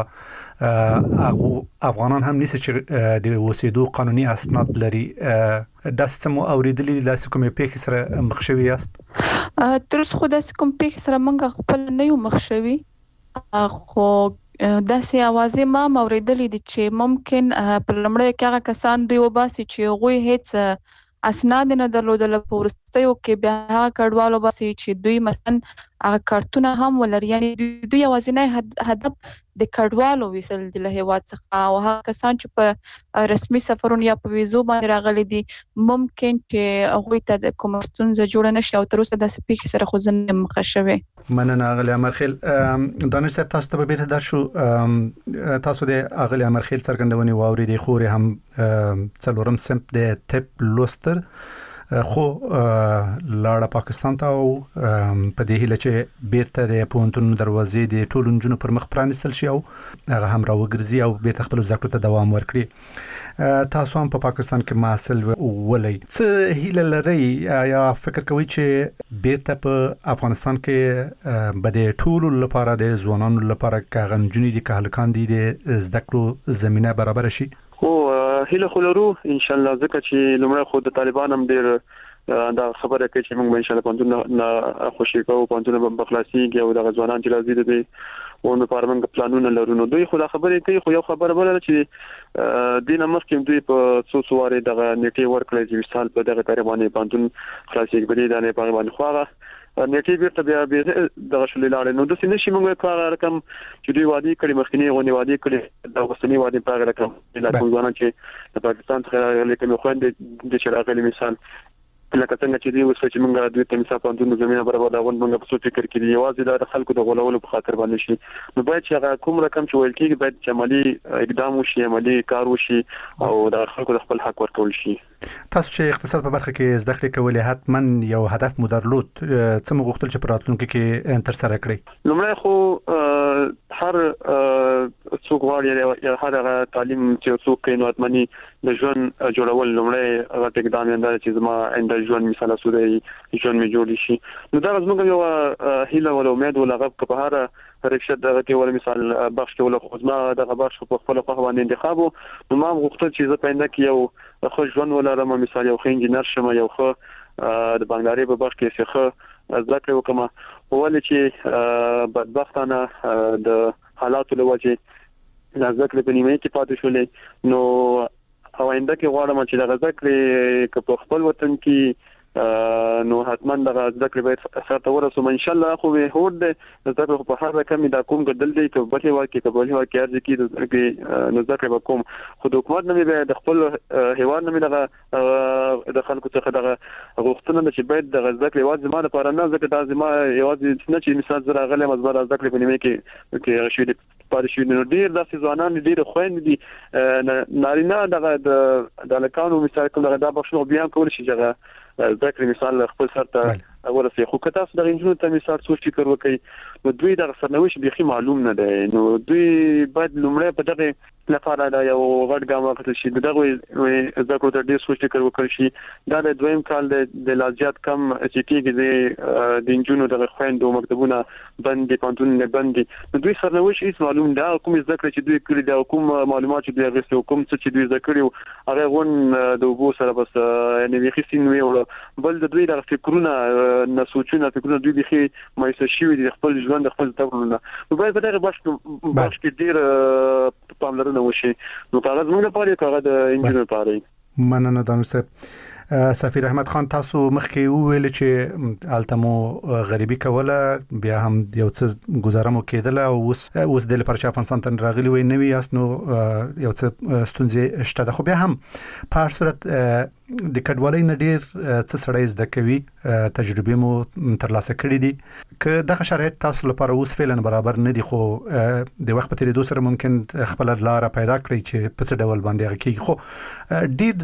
افغانان هم نيسي چې د وسیدو قانوني اسناد لري داسې مو اوریدلي لاسه کومې پیښې سره مخ شوي یاست تر څو داسې کوم پیښې سره موږ خپل نه یو مخ شوي خو داسې اوازې ما اوریدلې دي چې ممکن په لمړی کې هغه کسان دوی وباسي چې غوي هیڅ اسناد نه درلودل په ورستیو کې بیا هغه کډوالو باسي چې دوی مثلا هغه کارتونه هم ولري یعنی دوی یوازینی هدف د کډوالو وصل د له هیواد څخه او هغه کسان چې په رسمي سفرونو یا په ویزو باندې راغلي دي ممکن چې هغه ته کوم ستونزه جوړ نشي او تر اوسه د سپیک سره خو ځنه مخښوي مننه اغلی امرخیل دانش صاحب تاسو ته به در شو تاسو د اغلی امرخیل څرګندونې واوري د خوري هم څلورم سمپ د تپ لوستر خو لاړه پاکستان ته او په دې هیله چې بیرته د پونتونو دروازې د ټولنجونو پر مخ پرانستل شي او هغه هم راوګرځي او بیرته خپل زده کړو ته دوام ورکړي تاسو هم په پاکستان کې محصل ولې څه هیله لري یا فکر کوي چې بیرته په افغانستان کې به د ټولو لپاره د ځوانانو لپاره کاغنجونی دي کهلکان دي د زده کړو زمينه برابر شي هله خلرو ان شاء الله ځکه چې لمړی خو د طالبان هم ډیر دا خبره کوي چې موږ ان شاء الله پوهنتون خوشي کوو پوهنتون به بخلاصيږي او د ځوانان چې راځي د ونه پارمنګ پلانونه لرونو دوی خو دا خبره کوي خو یو خبره بل چې دینه مخکې دوی په څوڅواري دغه نیټي ورکړي چې مثال په دغه طریقې پوهنتون خلاصيږي بلې د نه باندې خواغه نیټي بیرته بیا دغه شلې لاړې نو د سینې شي موږ کار رقم چې دوی وادي کړي مخکنی غونې وادي کړي د وسنی وادي په اړه رقم د ځوانان چې د پاکستان څخه لیکن خو د شراغلي مثال لکه څنګه چې دی وسو چې موږ د تمسا پوندونو زمينه برابر دا ون موږ په څه فکر کې دی یوازې د خلکو د غولولو په خاطر باندې شي نو باید چې هغه کوم رقم چې ویل کېږي باید چې عملی اقدام وشي عملی کار وشي او د خلکو د خپل حق ورکول شي. تاسو چې اقتصاد په برخه کې زده کړې کولې حتما یو هدف مو درلود څه مو غوښتل چې په راتلونکي کې تر سره کړئ؟ لومړی خو هر څوک غواړي هر تعلیم چې څوک کوي نو اتمنی د ژوند جوړول لومړی هغه اقدام دی چې زما انده ژوند مثال سوري ژوند می جوړ شي نو دا زموږ یو هیله او امید ولغه په هر رکشت دغه کې ول مثال بخش ول خدمه دغه بخش په خپل خو باندې انتخاب نو ما غوښتل چې زه پاینده کې یو خو ژوند ولرم مثال یو انجینر شم یو خو د بنگلاري په بخش کې څخه ځکه وکم ولې چې بدبختانه د حالاتو له وجې ځکه په نیمه کې پاتې شولې نو اوینده کې غواړم چې د ذکر په خپل وطن کې نو حتما د ذکر باید سره ورسوم ان شاء الله خو به هود د ذکر په هر رقم دا کوم ګدل دی چې په بل وخت کې په بل وخت کې ارزي کې نو ذکر به کوم خو د حکومت نه به د خپل هیواد نه دغه د خلکو څخه دغه غوښتنه چې باید د ذکر واځ زمانه لپاره نه ذکر د زمانه یوازې نه چې مثال زره غلې مزبر ذکر په نیمه کې شوی پاره شوی نو ډیر د ځوانان ډیر خويند دي نارینه دغه د لکانو مثال کوم دغه د بخښنو بیان کول شي دغه ذکر مثال خپل سره ورسې خو کته تاسو د انجنونو ته مثال څه فکر وکړي نو دوی د سرنوشت بيخي معلوم نه دی نو دوی باید لومړی په دغه لپاره دا یو غټ ګام وکړي چې دغه ذکر ته ډیر سوچ فکر وکړي شي دا د دویم کال د لازیات کم چې کېږي د انجنونو د خويندو مکتبونه بند پانتون بند نو دوی سرنوشت هیڅ معلوم دا کوم ذکر چې دوی کړی دا کوم معلومات چې دوی غوښتي کوم څه چې دوی ذکر هغه غون د وبو سره بس یعنی بيخي سینوي بل د دوی د فکرونه نه سوچونه فکرونه دوی بيخي مایسه شي د خپل ژوند د خپل تکرونه نو باید په دغه باش کې ډیر پاملرنه وشي نو کاغذ موږ لپاره کاغذ د انجینر لپاره مننه دانسه سفیر احمد خان تاسو مخکې ویل چې التمو غریبي کوله بیا هم یو څه گزارمو کېدله اوس د لپاره چې افغانستان ته راغلی وي نوی یاست نو یو څه ستونزې شته خو بیا هم په هر صورت د کډوالۍ نه ډیر څه سړی زده کوي تجربه مو ترلاسه کړې دي که دغه شرایط تاسو لپاره اوس فعلا برابر نه دي خو د وخت په تیریدو سره ممکن خپل لار پیدا کړئ چې په څه ډول باندې هغه کیږي خو ډیر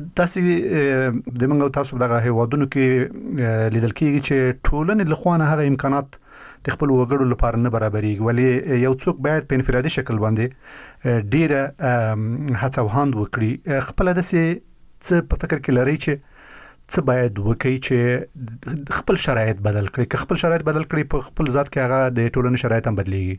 داسې د موږ تاسو دغه هیوادونو کې لیدل کیږي چې ټولنې لخوانه هغه امکانات د خپل وګړو لپاره نه برابرېږي ولی یو څوک باید په انفرادي شکل باندې ډیره هڅه وهاند وکړي خپل داسې څه په فکر کې لري چې څه باید وکړي چې خپل شرایط بدل کړي که خپل شرایط بدل کړي په خپل ذات کې هغه د ټولنې شرایط هم بدلېږي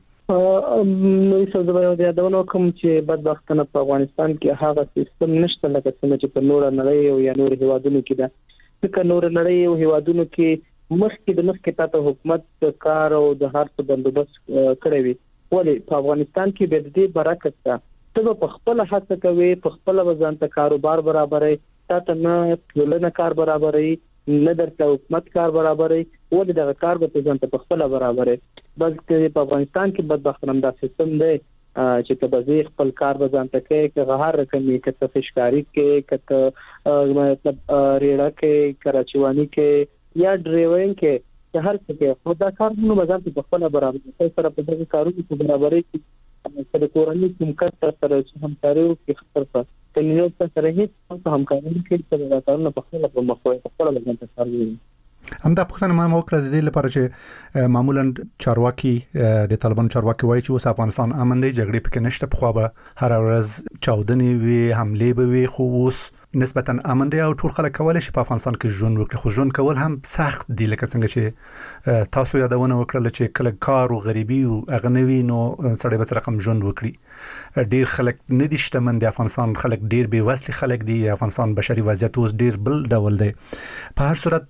نو څه زما د یادونو کوم چې بدبختانه په افغانستان کې هغه سیستم نشته لکه څنګه چې په نور نړۍ او یا نور هیوادونو کې ده ځکه نور نړۍ او هیوادونو کې مخکې تاسو حکومت کار او د هر څه بندوبست کړی وي ولی په افغانستان کې به د دې برکت ته ته په خپل هڅه کوي په خپل وزن ته کاروبار برابرې تاسو نه ټولنه کار برابرې نه درته حکومت کار برابرې ولې د کار به ځان ته په خپل برابرې بلکې په افغانستان کې بدبختانه دا سیستم دی چې ته به خپل کار به ځان ته کوي چې هر رقمي کته فشکاری کې کته مطلب ریړه کې کراچوانی کې یا ډرایوینګ کې هر څه کې خو دا کار نو به ځان ته په خپل برابرې سره په دغه کارونو کې برابرې چې د کورنۍ کوم کار سره همکاري وکړي خطر په تنظیم سره هیڅ همکاري کوي چې دا کارونه په خپل په مخ په خپل باندې تاسو همدا پښتنه ما وکړه د دې لپاره چې معمولا چارواکي د طالبان چارواکي وایي چې اوس افغانستان امن دی جګړې پکې نشته خو به هر ورځ چاودنې وي حمله به وي خو اوس نسبتا امن دی او ټول خلک کولای شي په افغانستان کې ژوند وکړي خو ژوند کول هم سخت دی لکه څنګه چې تاسو یادونه وکړل چې کله کار او غریبي او اغنوي نو سړی به رقم ژوند وکړي ډیر خلک نه دي شتمن د افغانستان خلک ډیر بې وسلې خلک دي افغانستان بشري وضعیت اوس ډیر بل ډول دی په هر صورت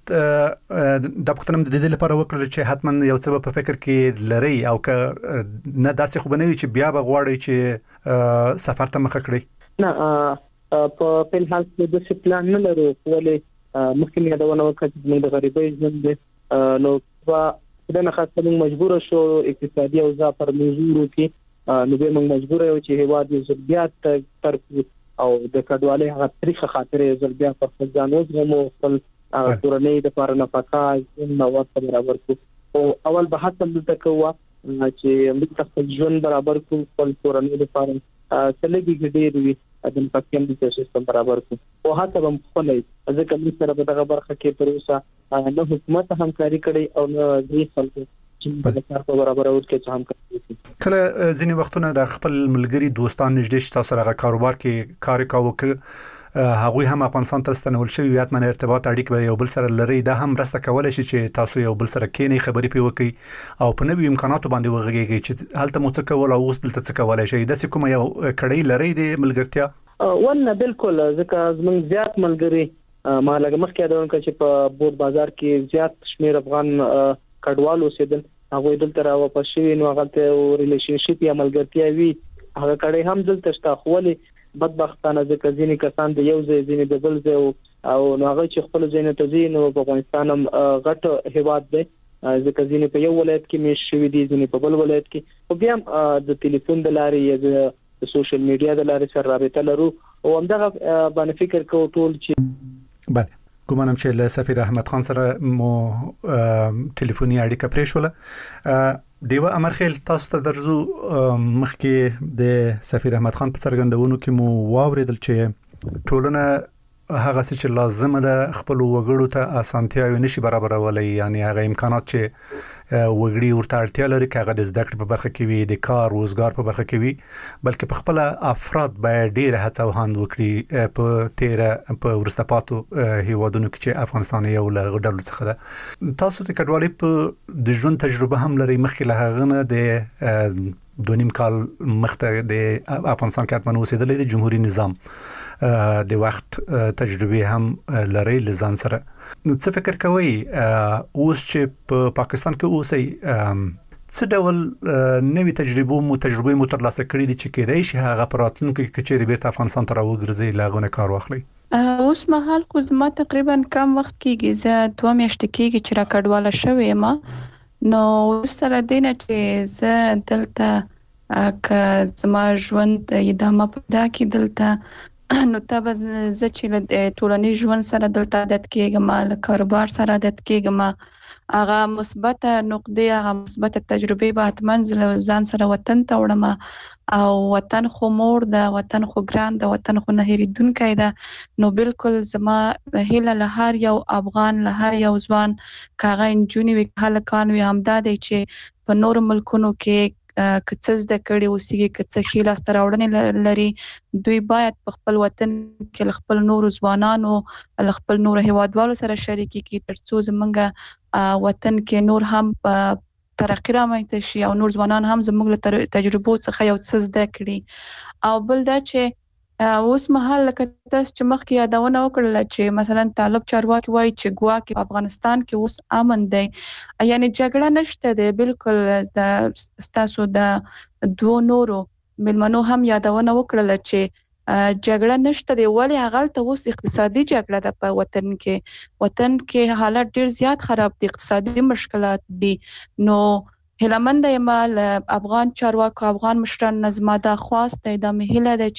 د پښتنم د دې لپاره وکړل چې حتما یو څه په فکر کې لري او که نه داسې خو بنوي چې بیا به غواړي چې سفر ته مخ کړی نه په پنهال کې د څه پلان نه لرو ولې مخکې یادونه وکړه چې موږ د غریبۍ ژوند نو په دغه خاطر موږ مجبور شو اقتصادي اوضاع پر موضوع کې نو به موږ مجبور یو چې هواد یې ضرورت تر او د کډوالۍ هغه تاریخ خاطر یې ضرورت پر ځان وزغمو خپل کورنۍ د لپاره نفقه مواد برابر کو او اول به حتی د تکوا چې موږ خپل ژوند برابر کو خپل کورنۍ لپاره څلګي ډېر وي د پاکستان د سیستم برابر کو او حتی هم خپلې ځکه موږ سره په دغه برخه کې پر اوسه نه حکومت همکاري کړي او نه د خلکو چې د کار په برابر او کې هم کوي. کله ځینې وختونه د خپل ملګری دوستان نږدې چې تاسو سره کاروبار کې کار کاوه هغه هم افغانستان ته ستنول شوی یا من ارتباط اړیکې به یو بل سره لري دا هم راسته کولای شي چې تاسو یو بل سره کېنی خبرې پی وکي او په نوې امکاناتو باندې وغږیږي چې هلته مو څه کول او اوس دلته څه کولای شي د څه کوم یو کړي لري د ملګرتیا ولنه بالکل ځکه زموږ زیات ملګری ما لږ مخکې دا چې په بود بازار کې زیات شمیر افغان کډوال اوسېدل هغه دلته راو په شوی نو هغه ریلیشنشپ یا ملګرتیا وی هغه کړي هم دلته شته خولي بدبختانه ځکه ځینې کسان د یو ځای ځینې د بل ځای او نو هغه چې خپل ځای ته ځي نو په افغانستان هم غټ هیواد دی ځکه ځینې په یو ولایت کې مې شوي دي ځینې په بل ولایت کې او بیا هم د ټلیفون د لارې یا د سوشل میډیا د لارې سره رابطه لرو او همدغه باندې فکر کوو ټول چې بله ګومانم چې له سفیر احمد خان سره مو ټلیفوني اړیکه پرې شوله دیوه امرخیل تاسو ته درځو مخکې د سفیر احمد خان په څرګندونو کې مو واوریدل چې ټولنه هغه څه چې لازم ده خپل وګړو ته اسانتیاوي نشي برابرولای یعنی هغه امکانات چې وګړي ورته اړتیا لري چې هغه د زده کړې په برخه کې وي د کار روزګار په برخه کې وي بلکې په خپل افراد باید ډیر هڅه وهاند وکړي په تیر په ورسته پاتو هیوادونو کې چې افغانستان یو له ډلو څخه ده تاسو ته کډوالۍ په د ژوند تجربه هم لري مخکې له هغه نه د 2.5 کال مخته د افغانستان کې اتمنه اوسېدلې د جمهوریت نظام د وخت تجربه هم لري لزان سره څه فکر کوي اوس چې په پاکستان کې اوسئ څه ډول نوې تجربه مو ترلاسه کړې دي چې کېدای شي هغه پراتلونکو کې چې بیرته افغانستان ته راوګرځي لاغونه کار واخلي اوس مهال خو زما تقریبا کم وخت کېږي زه 2 میاشتې کېږي چې را کډواله شوې ما نو سره دینه چې زه دلته که زما ژوند ادامه پیدا کړي دلته نو تاسو زه چې له ټولنیز ژوند سره دلته عادت کېږم له کاروبار سره عادت کېږم هغه مثبت نقطې هغه مثبت تجربه به اتمن ځان سره وطن ته وړم او وطن خو مور ده وطن خو ګران ده وطن خو نه هېریدونکی ده نو بالکل زما هیله له هر یو افغان له هر یو ځوان کاغه انجونی وی هلکان وی همدا دی چې په نور ملکونو کې کڅ زده کړي اوسېږي کڅ خیل استراوړنې لري دوی باید په خپل وطن کې خپل نور ځوانانو خپل نور هیوادوالو سره شریک کړي ترڅو زمونږ وطن کې نور هم ترقی رامنځته شي او نور ځوانان هم زموږ له تجربو څخه یو څه زده کړي او بل دا چې اوس مهال لکه تاسو چې مخکې یادونه وکړل چې مثلا طالب چارواکي وایي چې ګواکې په افغانستان کې اوس امن دی یعنی جګړه نشته دی بالکل د تاسو د دوه نورو ملمنو هم یادونه وکړل چې جګړه نشته دی ولی هغه ته اوس اقتصادي جګړه ده په وطن کې حالت ډیر زیات خراب دي اقتصادي مشکلات دي نو هلمند یم افغان چارواکو افغان مشران نظم دا خواست د مهله د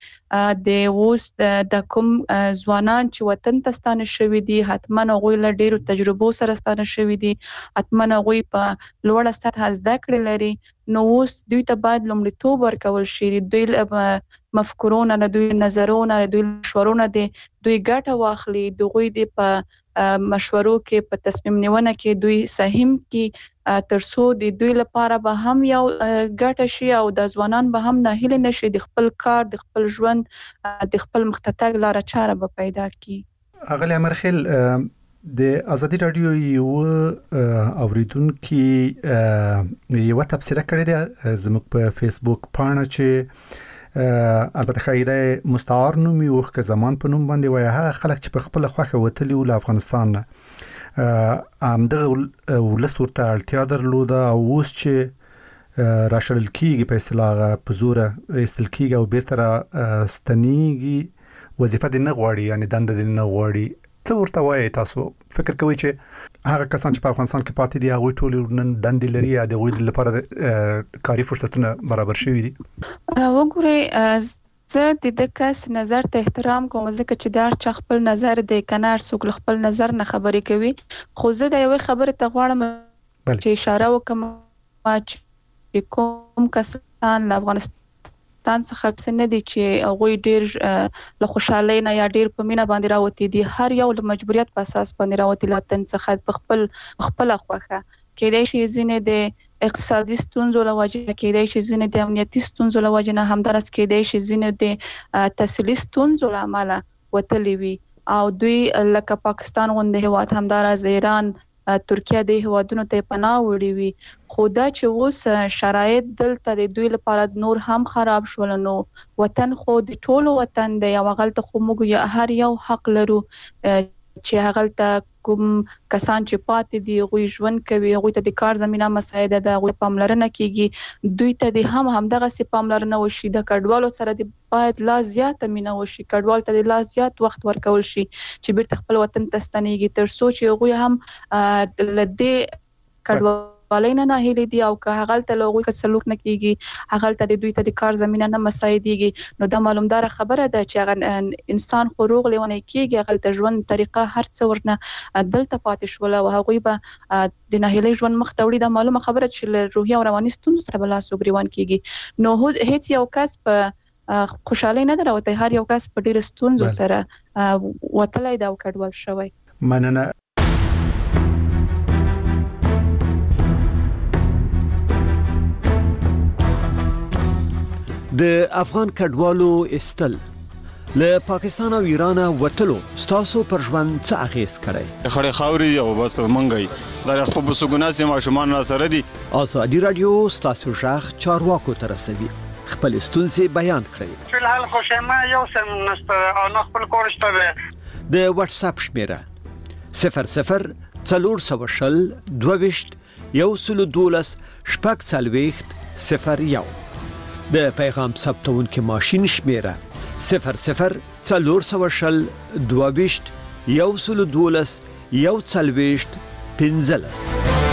د اوس د کوم ځوانان چې وطن ته ستانه شوی دي حتما غوي له ډیرو تجربو سره ستانه شوی دي حتما غوي په لوړه سطح زده کړې لري نو اوس دوی ته باید لومړیتوب ورکول شي دوی مفکورونه نه دوی نظرونه دوی مشورونه دي دوی ګټه واخلي دوی د په مشورو کې په تصمیم نیونه کې دوی سهم کې ترڅو د دوی لپاره به هم یو ګټه شي او د ځوانان به هم نه هیله نشي د خپل کار د خپل ژوند د خپل مختتګ لار چاره به پیدا کی اغلی امرخیل د ازادي رادیو یو اوریدونکو یو تبصره کړې ده زموږ په فیسبوک پاڼه چې البته خایده مستعار نوم یو که زمان په نوم باندې وای هغه خلک چې په خپل خوخه وتلی ول افغانستان دغه ولس ورته اړتیا درلوده او اوس چې راشل کیږي په اصطلاح په زور استل کیږي او بیرته را ستنیږي وظیفه دې نه غواړي یعنی دنده دې نه غواړي څه ورته وایي تاسو فکر کوئ چې هغه کسان چې په افغانستان کې پاتې دي هغه ټول نن دندې لري یا د غوډ لپاره کاري فرصتونه برابر شوي دي وګورئ زه د کس نظر ته احترام کوم ځکه چې دا چا خپل نظر دی کنار څوک خپل نظر نه خبرې کوي خو زه د یو خبره ته غواړم چې اشاره وکم چې کوم کسان له افغانستان څخه څنګه دي چې هغه ډیر له خوشحالۍ نه یا ډیر په مینا باندې راوتی دي هر یو له مجبوریت په اساس باندې راوتی لاتن څخه خپل خوخه کېدای شي ځینې د اقتصادي ستونزو له وجې کېدای شي ځینې د امنیتي ستونزو له وجې نه همدارس کېدای شي ځینې د تحصیلي ستونزو له امله وتلی وي او دوی لکه پاکستان غونډه هیواد همدارس ایران ترکیه د هیوادونو ته پناه وړي وي خو دا چې اوس شرایط دلته د دوی لپاره نور هم خراب شول نو وطن خو د ټولو وطن دی او غلطه خو موږ هر یو حق لرو چې هغه کوم کسان چې پاتې دي غوي ژوند کوي غوي ته د کار زمينه مساعده ده غوي پاملرنه کیږي دوی ته د همدغه سي پاملرنه وشي د کډوالو سره د باید لا زیات مینه وشي کډوال ته د لا زیات وخت ورکول شي چې بیرته خپل وطن ته ستنېږي تر څو چې غوي هم لدې کډوال والینه نه هلي دي او که هغه ته لوګي سلوک نه کیږي هغه ته د دوی ته د کار زمينه نه مساعديږي نو دا معلومدار خبره ده چې هغه انسان خروغ لیونه کیږي هغه ته ژوند طریقه هر څه ورنه دلته پاتې شول او هغه به د ناهیلي ژوند مخ ته وړي دا معلومه خبره چې روحي او رواني ستونزې سره بل لاس وګریوان کیږي نو هیڅ یو کس په خوشاله نه دروته هر یو کس په ډیر ستونزو سره وتلای دا کډوال شوی مننه د افغان کډوالو استل له پاکستان او ایران وتلو ستاسو پر ژوند څه اغیز کړي خړې خاوري او بس منګي دا خپل بسګوناسي ماشومان را سره دي ازادي رادیو ستاسو ژغ چارواکو تر رسوي خپل ستونزې بیان کړئ فلحال خو شمه یو سم نسته او خپل کورشته د واتس اپ شمیره 00 400 22 112 شپږ څلوېښت 01 د پیغام ثبتون کې ماشين شمیره 00 400 22 112 112 15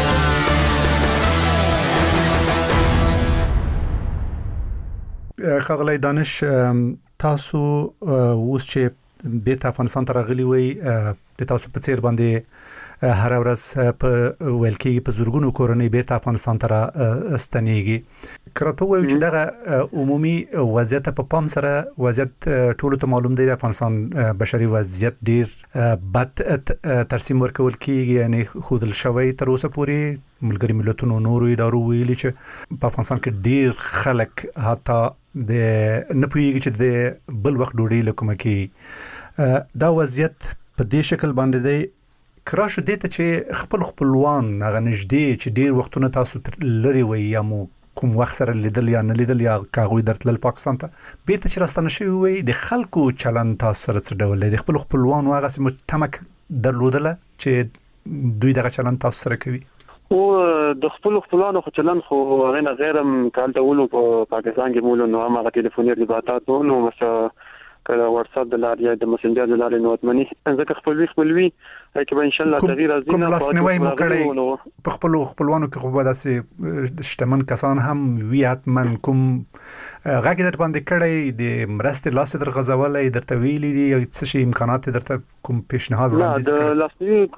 خغلی دانش تاسو اوس چې بیت افغانستان ته راغلي وي د تاسو په څیر باندې هر ورځ په ولکې په زورګونو کورنۍ بیرته افغانستان ته ستنېږي کراته وایي چې دغه عمومي وضعیت په پام سره وضعیت ټولو ته معلوم دی د افغانستان بشري وضعیت ډیر بد ترسیم ورکول کیږي یعنی خودل شوی تر اوسه پورې ملګری ملتونو نورو ادارو ویلي چې په افغانستان کې ډیر خلک حتی د نه پوهیږي چې د بل وخت ډوډۍ لکه مکي دا وضعیت په دې شکل باندې دی کراشه دته چې خپلوان هغه نږدې چې ډیر وختونه تاسو لري وي یا مو کوم وخت سره لیدل یا نه لیدل یا کاغوي درتل پاکستان ته بیرته چې راستنه شوی وي د خلکو چلن تاسو سره څه ډول دی خپلوان هغه سم تمک درلودله چې دوی دغه چلن تاسو سره کوي او د خپلوانو خو چلن خو غیر غیرم کال ته ولو په پاکستان کې مولو نو هغه ټلیفوني ارتباطات نو مثلا کله واتس اپ د لارې یا د مسنجر د لارې نوټمنی ځکه خپلوي کې به ان شاء الله تغییر راځي کوم لاسنیوي مو کړی په خپلوانو کې خو به داسې شتمن کسان هم وی اتمن کوم غاګه در باندې کړی د مرستې لاس در غزولې در تویلې دي یا څه شي امکانات درته کوم پیشنهاد وړاندې کړی د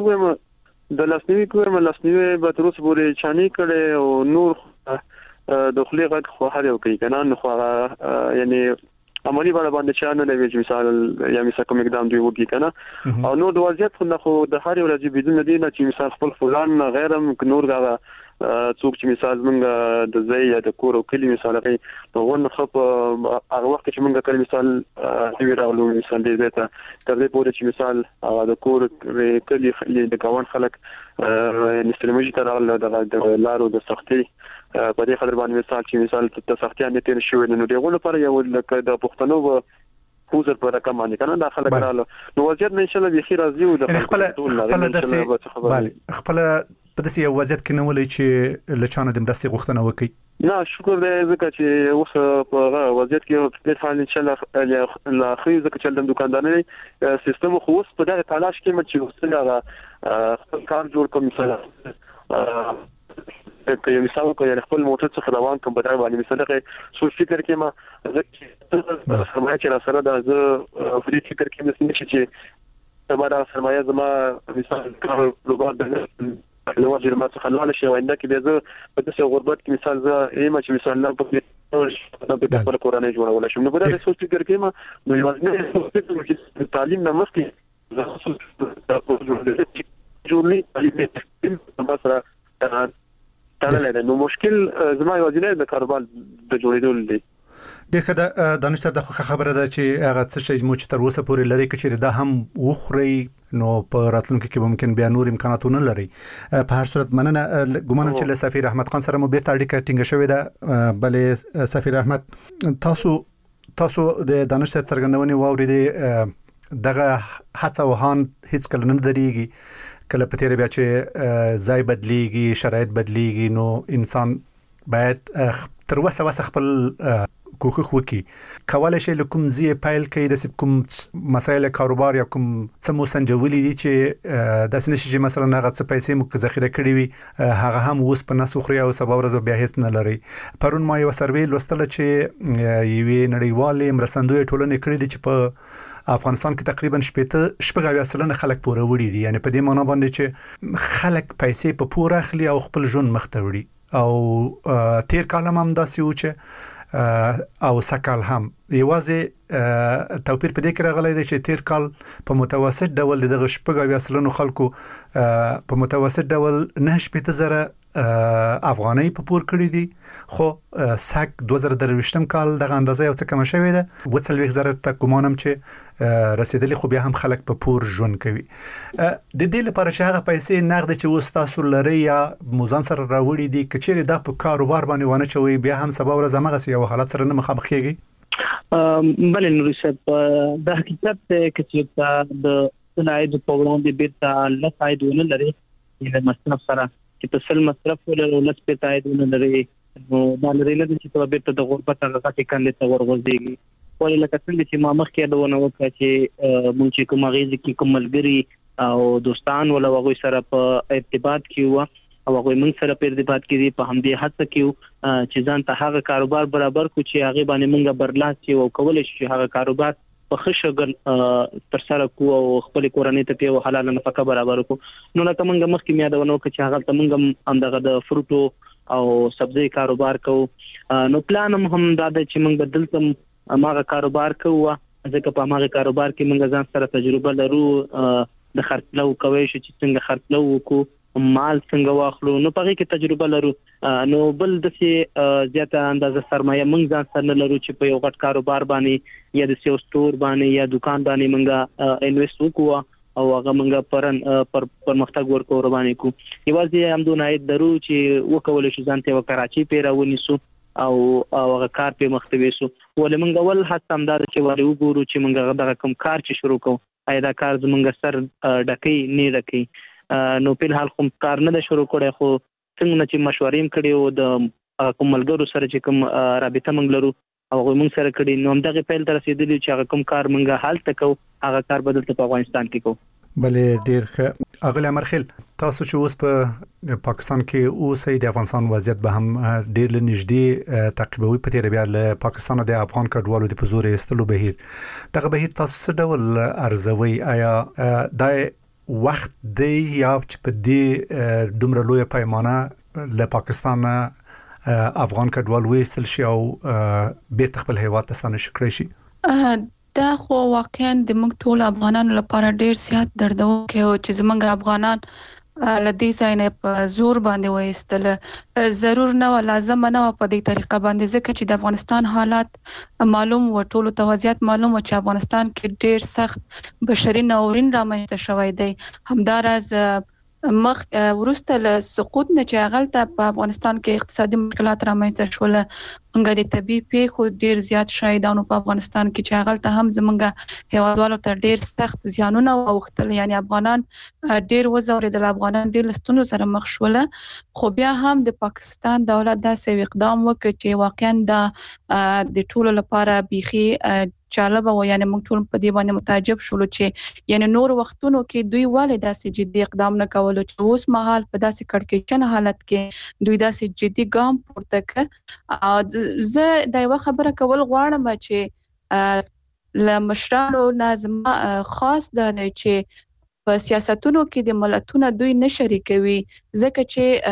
لاسنیوي کوم به تر اوسه پورې چاني کړي او نور د خلیق خو هر یو کوي کنه نو خو یعنی عملی باندې چانه نه ویل مثال یا مثال کوم اقدام دی وږي کنه او نو د وضعیت خو د هر یو راځي بدون دی نه چې مثال خپل فلان غیرم نور غا څوک چې مثال موږ د ځای یا د کور او کلی مثال کوي نو ونه خپ هغه وخت چې موږ کله مثال دی راغلو مثال دی ته تر دې پورې چې مثال د کور کلی د گاون خلک نستلمجي تر د لارو د سختي په دې خبر باندې مثال چې مثال د سختي نه تیر شوی نو دغه لپاره یو لکه د پښتنو خوزر په رقم باندې کنه داخله کړهلو نو وضعیت ان شاء الله به خیر راځي او د خپل داسې خپل په داسې یو وضعیت کې نه ولې چې لچانه د مرستې غوښتنه وکړي نه شکر دې ځکه چې اوس په وضعیت کې په حال ان شاء الله لا خو ځکه چې د دکاندارۍ سیستم خو اوس په دغه تلاش کې مچ وسله خپل کار جوړ کوم مثلا که یو مثال کوي خپل موټر څخه روان کوم بدل باندې مثلا څو فکر کې ما سرمایه چې را سره د زه په دې فکر کې مې نشي چې دا سرمایه زما مثال کار لوګار د نو وجه ما څخه لاله شي ویندا کې زه په دې غربت کې مثال زه ایمه چې مثال نه په خپل کورنۍ جوړول شم نو په دې سوچ فکر کې ما نو یوازې چې تعلیم نه مخکې جوړني تعلیم مثلا تړلې نو مشکل زما یوازې د کاروبار د جوړېدل دي دغه د دانش صاحب د خبره ده چې هغه څه چې مو چې تر اوسه پورې لري چې دا هم وخوري نو په راتلونکي کې ممکن بیا نور امکاناتونه لري په هر صورت مننه ګومان چې له سفیر احمد خان سره مو بیرته اړیکه ټینګه شوې ده بلې سفیر احمد تاسو د دانش صاحب څرګندونې واوریدې دغه هڅه وهان هیڅ کله نه درېږي کله په تیر بیا چې ځای بدلیږي شرایط بدلیږي نو انسان باید تر وسه خپل کوښښ وکړي کولای شي کوم ځای پیل کوي د کوم مسایل کاروبار یا کوم څه مو سنجولي دي چې د سنشي چې مثلا هغه څه پیسې مو ذخیره کړې وي هغه هم اوس په نسو خوري او سبا ورځ بیا هیڅ نه لري پرون ما یو سروې لوستل چې یوې نړیوالې مرستندوی ټولنې کړې دي چې په افغانستان کې تقریبا 80% خلک پوره وړي دي یعنی په دې معنی باندې چې خلک پیسې په پوره اخلي او خپل ژوند مخ ته وړي او تیر کال هم داسې و چې او سکال هم یوازې توپیر په دې کې راغلی دی چې تیر کال په متوسط ډول دغه 80% خلکو په متوسط ډول 9,000 افغانۍ په پور کړی دي خو سک 2023 کال دغه اندازه یو څه کم شوې ده 40,000 ته کومانم چې رسیدلی خو بیا هم خلک په پور ژوند کوي د دې لپاره چې هغه پیسې نقد چې اوس تاسو لري یا موزان سره راوړي دي کچېره د په کاروبار باندې ونه چوي بیا هم سبا ورځ هغه یو حالت سره نه مخامخ کیږي بل نور څه د حقیقت کې چې د صنایع په وړاندې بیرته لفایدونه لري د مصرف سره چې په سل مصرف ولر ولس په تایدونه لري نو دا لري نه چې په بیرته د غربت هغه کې کله ته ورغځيږي ولې لکه څنګه چې ما مخکې دونه وکړه چې مونږ چې کوم غیږ کې کوم ملګری او دوستان ولا وغوي سره په ارتباط کې و او هغه موږ سره په ارتباط کې دي په همدې هڅه کې چې ځان ته هغه کاروبار برابر کو چې هغه باندې موږ برلاس شي او کولای شي هغه کاروبار په خښګل تر سره کو او خپل کورنۍ ته په حلال نفقه برابر کو نو لکه موږ مخکې میادونه وکړه چې هغه ته موږ هم دغه د فروټو او سبزی کاروبار کو نو پلان هم دا چې موږ بدلتم ماغه کاروبار کوو ځکه په ماغه کاروبار کې موږ ځان سره تجربه لرو د خرڅلو کوي چې څنګه خرڅلو وکړو مال څنګه واخلو نو په کې تجربه لرو نو بل د زیاته اندازه سرمایه موږ ځان سره لرو چې په یو غټ کاروبار باندې یا د سیو سٹور باندې یا دکان باندې موږ انویسټ وکړو او هغه موږ پر مختګ ورکو باندې کو یوازې هم دونه درو چې وکول شي ځان ته کراچي پیراونی سو او هغه کار په مختوي سو ولې موږ ول حتی هم دا چې وری وګورو چې موږ دغه کوم کار چې شروع کوو اې دا کار زموږ سر ډکې نه ډکې نو په حال کوم کار نه شروع کړي خو څنګه چې مشورې کړي او د کوم ملګرو سره چې کوم رابطه موږ لرو او موږ سره کړي نو دغه پیل تر رسیدلی چې هغه کوم کار موږ حل تکو هغه کار بدلته په افغانستان کې کو بلې ډیر ښه اغلی امرخیل تاسو چې اوس په پاکستان کې اوسئ د افغانستان وضعیت به هم ډیر لنږدې تعقیبوي په تیر بیا له پاکستان د افغان کډوالو د پزور ایستلو بهیر دغه بهیر تاسو څه ډول ارزوي آیا د وخت دی یا چې په دې دومره لوی پیمانه له پاکستان افغان کډوال وېستل شي او بیرته خپل هیواد ته ستنه شي کړی دا خو واقعا د موږ ټول افغانانو لپاره ډیر زیات دردونکی او چې زمونږ افغانان لدی ځای په زور باندې وېستل ضرور نه و لازم نه و په دې طریقه باندې ځکه چې د افغانستان حالات معلوم و ټول توضیحات معلوم و چې افغانستان کې ډیر سخت بشري ناورین رامنځته شوی دی همدارس مخ ورسته له سقوط نه چې هغه په افغانستان کې اقتصادي مشکلات رامنځته شول موږ د طبي پیښو ډیر زیات شهیدانو په افغانستان کې چې هغه ته هم زمونږ هیوادوالو ته ډیر سخت زیانونه واوښتل یعنی افغانان ډیر وزوریدل افغانان ډیر لستونو سره مخ شول خو بیا هم د پاکستان دولت داسې اقدام وکړ چې واقعا د ټولو لپاره بيخي چالبه و یعنی موږ ټول په دې باندې متعجب شول چې یعنی نور وختونو کې دوی والي داسې جدي اقدام نه کول چې اوس مهال په داسې کړکېچن حالت کې دوی داسې جدي ګام پورته کړ زه دا یو خبره کول غواړم چې لمشرانو لازم خاص د چې په سیاستونو کې د ملتونو دوی نه شریکوي ځکه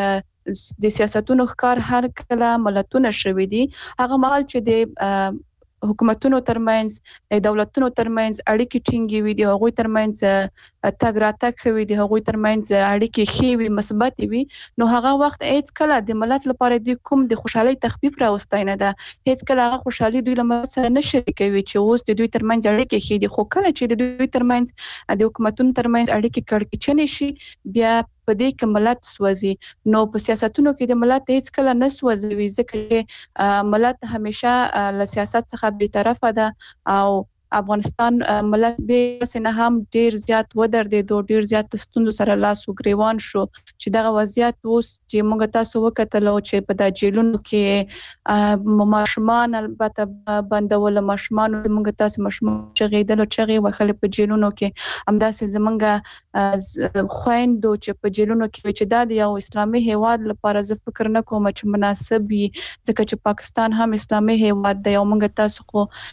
چې د سیاستونو ښکار هر کله ملتونه شوي دي هغه مهال چې د حکومتونو ترمنځ د دولتونو ترمنځ اړیکې ټینګې وي د هغوی ترمنځ تګ راتګ کوي د هغوی ترمنځ اړیکې ښې وي مثبت وي نو هغه وخت هیڅ کله د ملت لپاره دوی کوم د خوشحالي تخفیف راوستای نه ده هیڅ کله هغه خوشحالي دوی له ملت سره نه شریکوي چې اوس د دوی ترمنځ اړیکې ښې دي خو کله چې د دوی ترمنځ د حکومتونو ترمنځ اړیکې کړکېچنې شي بیا په دې کې ملت سوځي نو په سیاستونو کې د ملت هیڅ کله نه سوځوي ځکه ملت همیشه له سیاست څخه بی‌طرفه ده او افغانستان ملت به سينه هم ډیر زیات ودرېدو ډیر زیات ستوندو سره لاس وګریوان شو چې دغه وضعیت اوس چې موږ تاسو وکړل چې په د جیلونو کې ماشومان البته بندول ماشومان موږ تاسو ماشومان چغې وخل په جیلونو کې همداسې زمونږ خويندو چې په جیلونو کې چې د یو اسلامي هیواد لپاره زه فکر نه کوم چې مناسب وي ځکه چې پاکستان هم اسلامي هیواد دی او موږ تاسو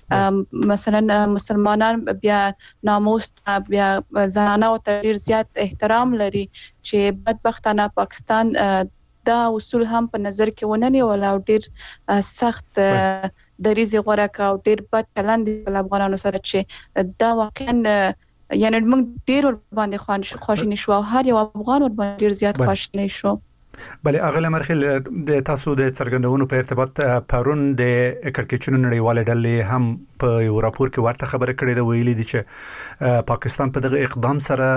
خو مثلا مسلمانان بیا ناموس بیا زنانه او ډیر زیات احترام لري چې بدبختانه پاکستان دا اصول هم په نظر کې ونني ولا ډیر سخت دریزي غوړه کا او ډیر بد چلند د افغانانو سره چې دا واقعا یعنی موږ ډیر باندې خوشاله شو هر یو افغان ور باندې ډیر زیات خوشاله شو بله اغله مرخل د تاسو د څرګندونو په ارتباط پرون د کړکېچونو نړیواله ډلې هم په یو راپور کې ورته خبره کړې ده ویلي دي چې پاکستان په دغه اقدام سره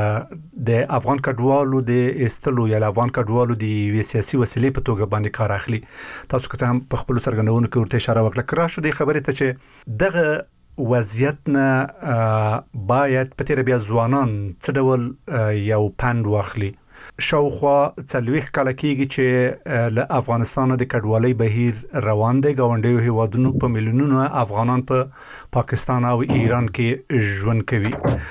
د افغان کډوالو د استلو یا افغان کډوالو د سیاسي وسیلې په توګه باندې کار اخلي تاسو که هم په خپل څرګندونو کې ورته اشاره وکړه کرا شو د خبرې ته چې دغه وضعیتنا باید په تیر بیا ځوانان څه ډول یو پند واخلي شاوخوا څلويخ کال کېږي چې له افغانستان د کډوالۍ بهیر روان دی گاونډیو هیوادونو په میلیونونو افغانان په پاکستان او ایران کې ژوند کوي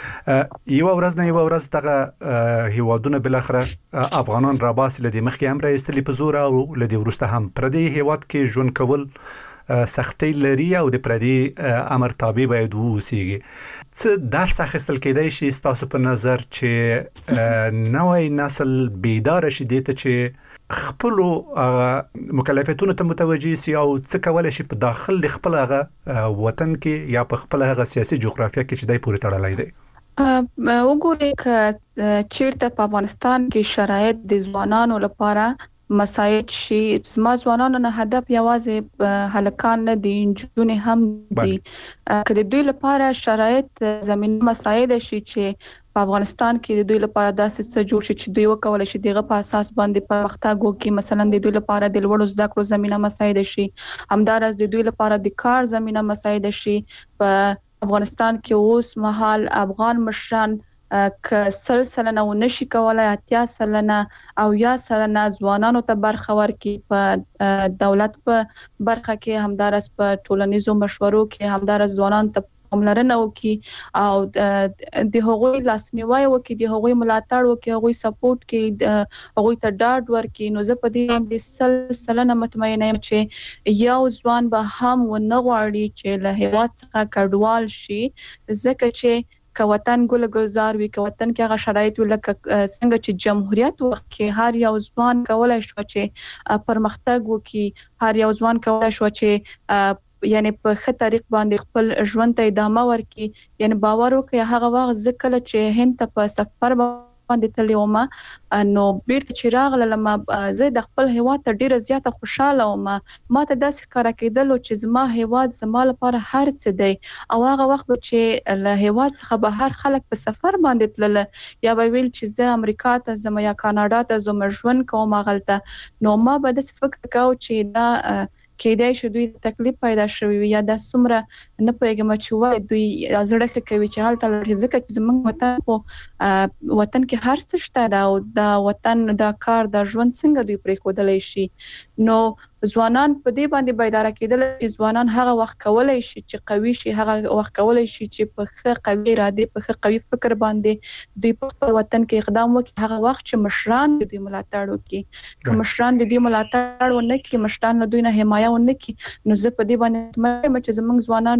یو ورځ نه یو ورځ دغه هیوادونو بل اخره افغانان را باس لدی مخکې هم راستلی په زور او لدی ورسته هم پر دې هیواد کې ژوند کول سختي لري او د پردي امر تابع باید ووسیږي څه درس اخیستل کېدای شي تاسو په نظر چې نوې نسل بیدار شي دته چې خپل مکلفیتونو ته متوجي سي او څه کولای شي په داخل خپل هغه وطن کې یا په خپل هغه سیاسي جغرافیه کې چې دای پورې تړلای دی وګورئ چې چیرته په افغانستان کې شرایط د ځوانانو لپاره مساعد شي زما ځوانانو نه هدف یوازې هلکان نه دي جنونه هم دي کله دوی لپاره شرایط زمينه مساعد شي چې په افغانستان کې د دوی لپاره داسې څه جوړ شي چې دوی وکولای شي دغه په اساس باندې پرمختګ وکړي مثلا د دوی لپاره د لوړو زده کړو زمينه مساعد شي همدارس د دوی لپاره د کار زمينه مساعد شي په افغانستان کې اوس مهال افغان مشران ک سلسله ونشي کولای 80% او یا سلنه ځوانانو ته برخه ورکړي په دولت په برخه کې همدارس په ټولنیزو مشورو کې همدارس ځوانان ته پاملرنه وکړي او د هغوی لاسنیوي وکړي د هغوی ملاتړ وکړي هغوی سپورټ کوي هغوی ته ډاډ ورکړي نو زه په دې باندې سلسله مطمئنه یم چې یو ځوان به هم ونه غواړي چې له هیواد څخه کډوال شي ځکه چې که وطن ګل گلزار وي که وطن کې هغه شرایط ولکه څنګه چې جمهوریت وخت کې هر یو ځوان کولای شو چې پرمختګ وکړي هر یو ځوان کولای شو چې یعنی په ښه طریق باندې خپل ژوند ته ادامه ورکړي یعنی باور وکړي هغه وخت ځکه چې هند ته په سفر باندې تلوم نو بیرته چې راغله لما زه د خپل هیواد ته ډیره زیاته خوشاله وم ما ته داسې کار کېدل چې زما هیواد زما لپاره هر څه دی او هغه وخت چې له هیواد څخه به هر خلک په سفر باندې تلل یا به ویل چې زه امریکا ته زم یا کاناډا ته زم ژوند کوم غلطه نو ما به د فکر کاوه چې دا کېدای شي دوی تکلیف پیدا شوی یا د سمره نه پیغام چې وای دوی ازړه کوي چې حالت ځکه چې زمونږ وطن کې هر څه شته دا او د وطن د کار د ژوند څنګه دوی پرې کودلای شي نو ځوانان په دې باندې بیدار کېدل چې ځوانان هغه وخت کولای شي چې قوي شي هغه وخت کولای شي چې په ښه قوي اراده په ښه قوي فکر باندې دوی په خپل وطن کې اقدام وکړي هغه وخت چې مشران دوی ملاتړ وکړي که مشران دوی ملاتړ ونه کړي مشران دوی نه حمایه ونه کړي نو زه په دې باندې چې زمونږ ځوانان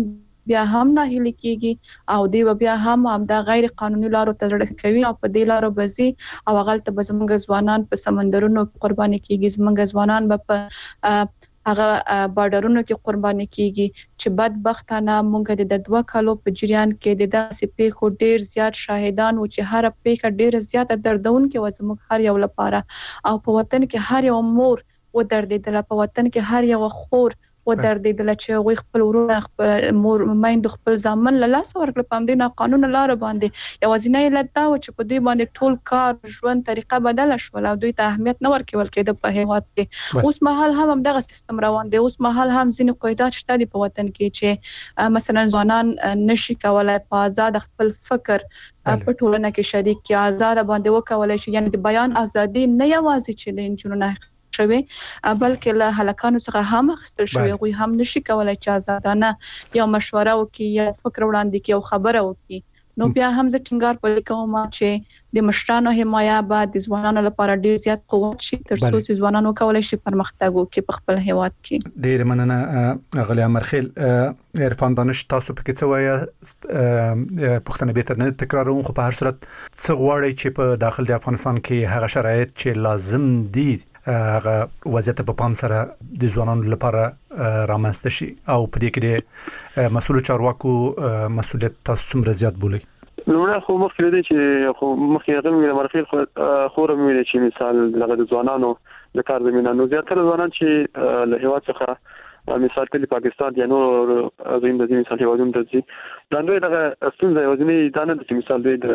بیا هم ناهیلي کیږي او دی بیا هم دا غیر قانوني لارو ته ځړ کوي او په دې لارو بزي او هغه ته زمونږ ځوانان په سمندرونو قرباني کیږي زمونږ ځوانان په هغه بارډرونو کې قرباني کیږي چې بدبختانه مونږ د 2 کالو په جریان کې د داسې پیښو ډیر زیات شاهدان و چې هر پیښه ډیر زیاته دردونکې و زموږ هر یو لپاره او په وطن کې هر یو مور و دردېدله په وطن کې هر یو خور و دردېدله چې هغوی خپل ورونه خپل مور میندو خپل ځامن له لاسه ورکړل په همدې ناقانونه لار باندې یوازینی علت دا و چې په دوی باندې ټول کار ژوند طریقه بدله شول او دوی ته اهمیت نه ورکول کېده په هیواد کې اوس مهال هم دغه سیستم روان دی اوس مهال هم ځینې قیودات شته دي په وطن کې چې مثلا ځوانان نشي کولای په آزاد خپل فکر په ټولنه کې شریک کی آزاد باندې وکولای شي یعنی د بیان ازادي نه یوازې چې د انجونو شوی بلکې له هلکانو څخه هم اخیستل شوی غوي هم نشي کولای چې آزادانه یا مشوره وکړي یا فکر وړاندې کړي او خبره وکړي نو بیا هم زه ټینګار پلي کوم چې د مشرانو حمایه بعد د ځوانانو لپاره ډیر زیات قوت شي تر څو چې ځوانانو کولای شي پرمختګ وکړي په خپل هیواد کې ډیر مننه غلی امرخیل عرفان دانش تاسو پکې څه وایي پښتنه به تر نه تکراروم خو په هر صورت څه غواړي چې په داخل د افغانستان کې هغه شرایط چې لازم دي هغه وضعیت په پام سره د ځوانانو لپاره رامنځته شي او په دې کې د مسؤل چارواکو مسؤلیت تاسو څومره زیات بولي نو خو مخکې دی چې خو مخکې هغه مې مرخیل خو مې چې مثال لغه د ځوانانو د کار زمينه نو زیاتره ځوانان چې له هیواد څخه مثال کلی پاکستان یا نور زین د مثال هیوادونو ته ځي دا نو دغه ستونزه یوازینی دا نه چې مثال دی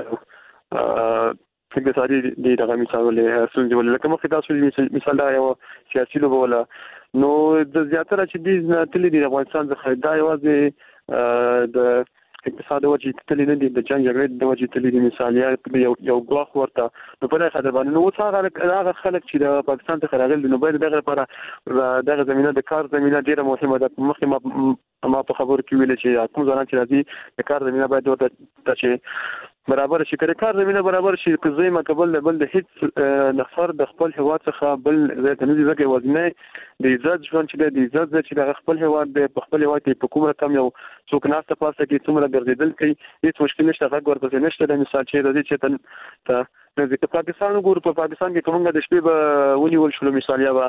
د فکرساري دی دغه مثال ولې ستونزه ولې لکه مخکې تاسو مثال دا یو سیاسي لوبه ولا نو د زیاتره چې د تللی د افغانستان څخه دا یوازې د اقتصاد وجې تللی نه دي د جنگ جګړې د وجې تللی دي مثال یو غواخ ورته نو په دغه خبره باندې نو هغه خلک چې د پاکستان څخه راغلي نو باید دغه لپاره دغه زمينه د کار زمينه ډیره مهمه ده مخکې ما په خبرو کې ویل چې کوم ځوانان چې راځي د کار زمينه باید ورته چې برابر شي کړي کار زمينه برابر شي که زې مقبل بل د هیڅ نفر د خپل هیواد څخه بل زه ته نه دي ځکه وزنه د عزت ژوند چې د عزت چې د خپل هیواد د خپل هیواد په کومه کم یو څوک ناسته پاسه کې څومره ګرځیدل کوي هیڅ مشکل نشته هغه ورته نشته د مثال چې راځي چې ته پاکستان وګورو په پاکستان کې کومه د شپې به ونیول شو مثال یا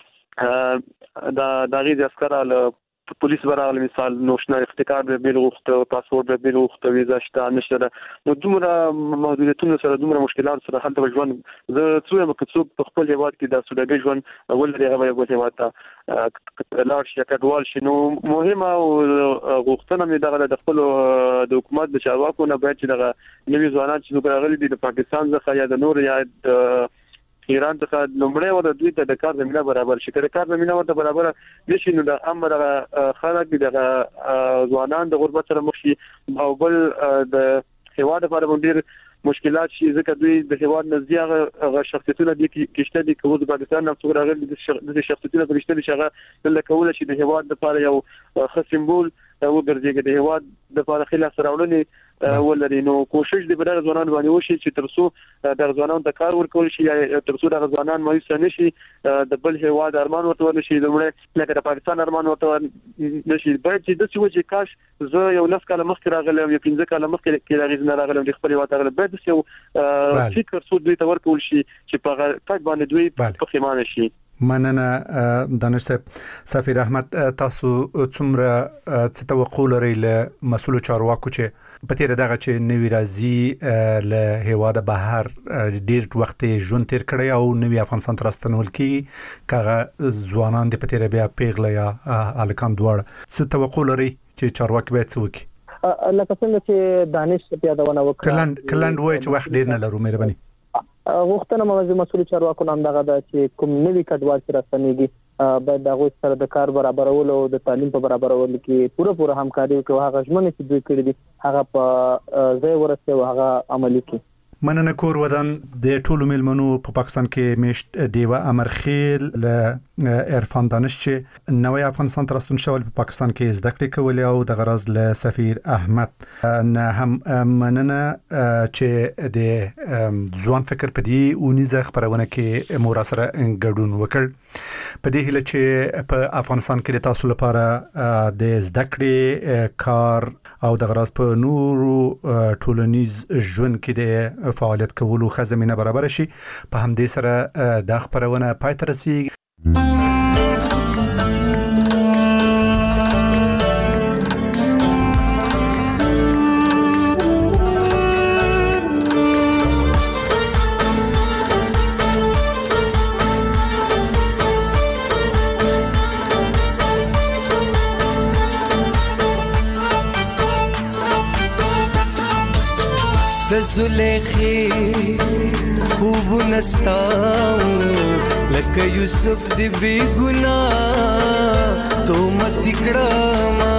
دا غي د عسكر پولیس براغله مثال نوښنه افتکار به بیل وخت پاسپورت به بیل وخت ویزا شته نشته نو دومره محدودیتونه سره دومره مشکلات سره هلته ژوند زه څو مکڅوب په خپل هیواد کې د سوداګر ژوند اول لري هغه یو هیواد ته لاړ شي کډوال شي نو مهمه او غوښتنه مې دغه د خپل د حکومت د چارواکو نه باید چې دغه نوي ځوانان چې راغلي دي د پاکستان څخه یا د نور یا ایران څخه لومړی ور دوی ته د کار زمينه برابر شي کړي کار زمينه ورته برابر نشي نو د امر خلک د ځوانان د غربت سره مخ شي او بل د هیواد لپاره ډیر مشکلات شي ځکه دوی د هیواد نزدیغه شخصیتونه دي کېشته دي کوم د پاکستان نه څو راغلي د شخصیتونه پرشته دي چې د کول شي د هیواد لپاره یو ښه سمبول وګرځي د هیواد لپاره خلاف راوړنې ولري نو کوشش دی بدر ځوانان باندې وشي چې ترڅو د ځوانانو د کار ورکول شي یا ترڅو د ځوانان مایوس نشي د بل هیواد ارمان ورته ونشي لمړی لکه د پاکستان ارمان ورته نشي باید چې د څه وجه کاش زه یو لس کاله مخکې راغلم یو 15 کاله مخکې کې راغلی راغلم د خپل هیواد راغلم باید یو فکر څو دوی ته ورکول شي چې په تک باندې دوی په خیمانه شي مننه دانش صاحب سفیر احمد تاسو څومره څه توقع لرئ له مسؤل چارواکو چې په تیر دغه چې نوی راځي له هیواد بهر ډیر وخت ژوند تیر کړی او نوی افغانستان ته راستنول کی کغه ځوانان د پتیر بیا پیغله یا الکان دوړ څه توقع لري چې چارواکي باید څه وکړي لکه څنګه چې دانش پیادونه وکړه کلند وای چې وخت ډیر نه لرو مهرباني وختونه موضوع مسؤل چارواکو نام دغه د چې کوم نوی کډوال چې راستنیږي باید دغه سره د کار برابرولو او د تعلیم په برابرولو کې پوره همکاري وکړي هغه ژمنې چې دوی کړې دي هغه په ځای ورسوي او هغه عملي کړي مننه کور ودان د ټولو ملمنو په پاکستان کې میشت دیوه امرخیل له عرفان دانش چې نوې افغانستان ترستون شول په پاکستان کې زده کړې کولې او د غرض له سفیر احمد نه هم مننه چې د ځوان فکر په دی اونیزه خبرونه کې مور سره ګډون وکړ په دې هله چې په افغانستان کې د تاسو لپاره د زده کړې کار او د غرض په نورو ټولنیز ژوند کې د فعالیت کولو خزمینه برابر شي په همدې سره د خبرونه پای ته رسیږي. زلیخی خوب نستاو لکه یوسف دی بی گناہ تو مت کړما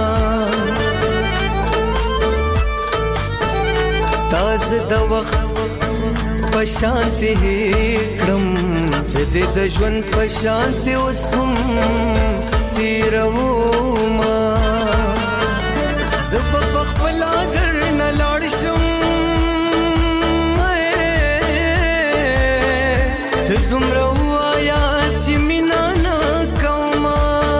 تاز د وخت پشانتی کړم زده د ژوند پشانتی اوس هم تیرو ما زب خپل در نه لاړ شم دومره وایا چې مینا نه کومه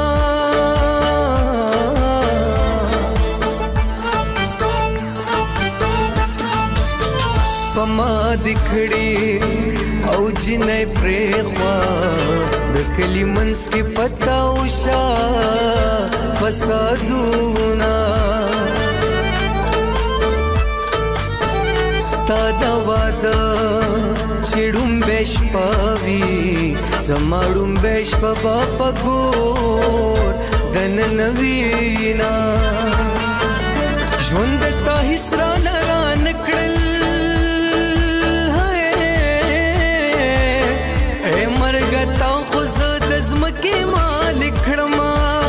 پما دکړي او جنې پرېخوا د کلی منس کې پتا وشا فسادونا ستاده واده چړم بش پاوی زماړم بش په پګور دن نوینا ژوند تا حسرا نران کړل اے مرګ تا خو زد زمکه مالک کړما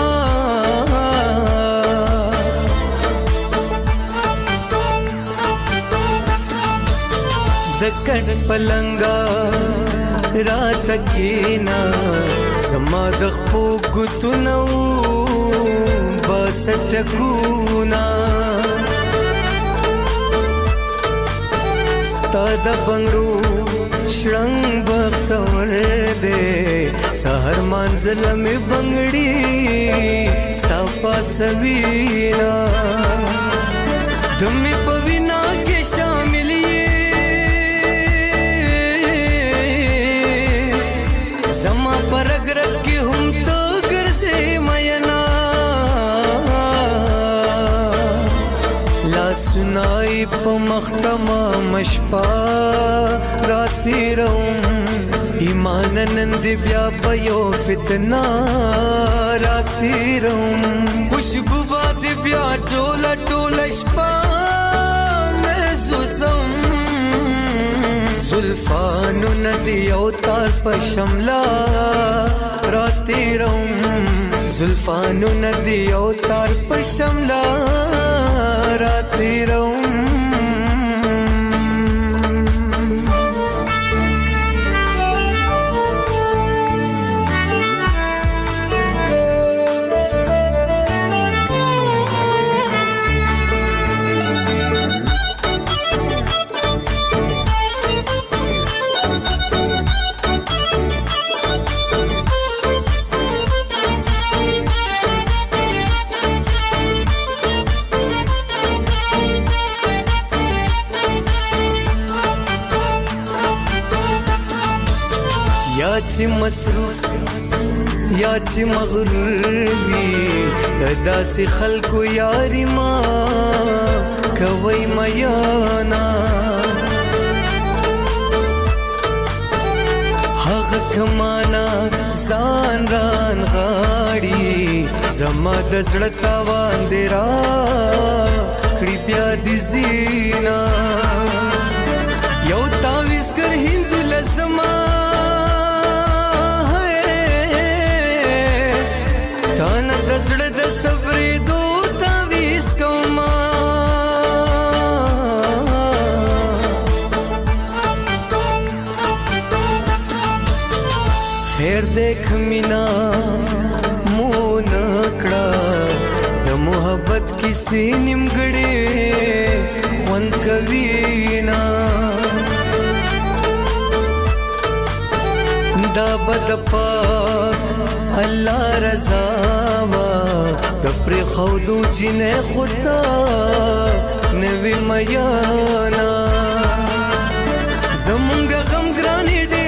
زکړ پلنګا رات کینا سما د خپو ګتنو بس ټکونا ستاد بنگرو شرنګ بختور دے سحر منزل می بنگړي ستا پاسوینا دمه پوینا کې شامل زما پر اگرک کی هم تو گرزے مینا لا سنائی پا مختما مشپا راتی روم ایمان نند بیا بیو فتنا راتی روم خوشبو باد بیا ٹولا ٹولا شپا محسوسم زلفانو ندی او تار پا شملا راتی روم زلفانو ندی او تار پا شملا راتی روم یا چې مصروف یا چې مغرور وي داسې خلکو یاري ما کوي میانا هغه کمانا ځان ران غاړي زما د زړه تاوان دی را کړي بیا دي زینا یو تاویزګر هندو لزما تانا د زړه د صبرې دو تاویز کوما ډېر دیکھ مینا مو نکړه د محبت کیسې نیمګړې خوند کوي نا دا بد پاک الله رضا وا د پر خودو چې نه خدا نوی میانا زمونږ غم ګرانې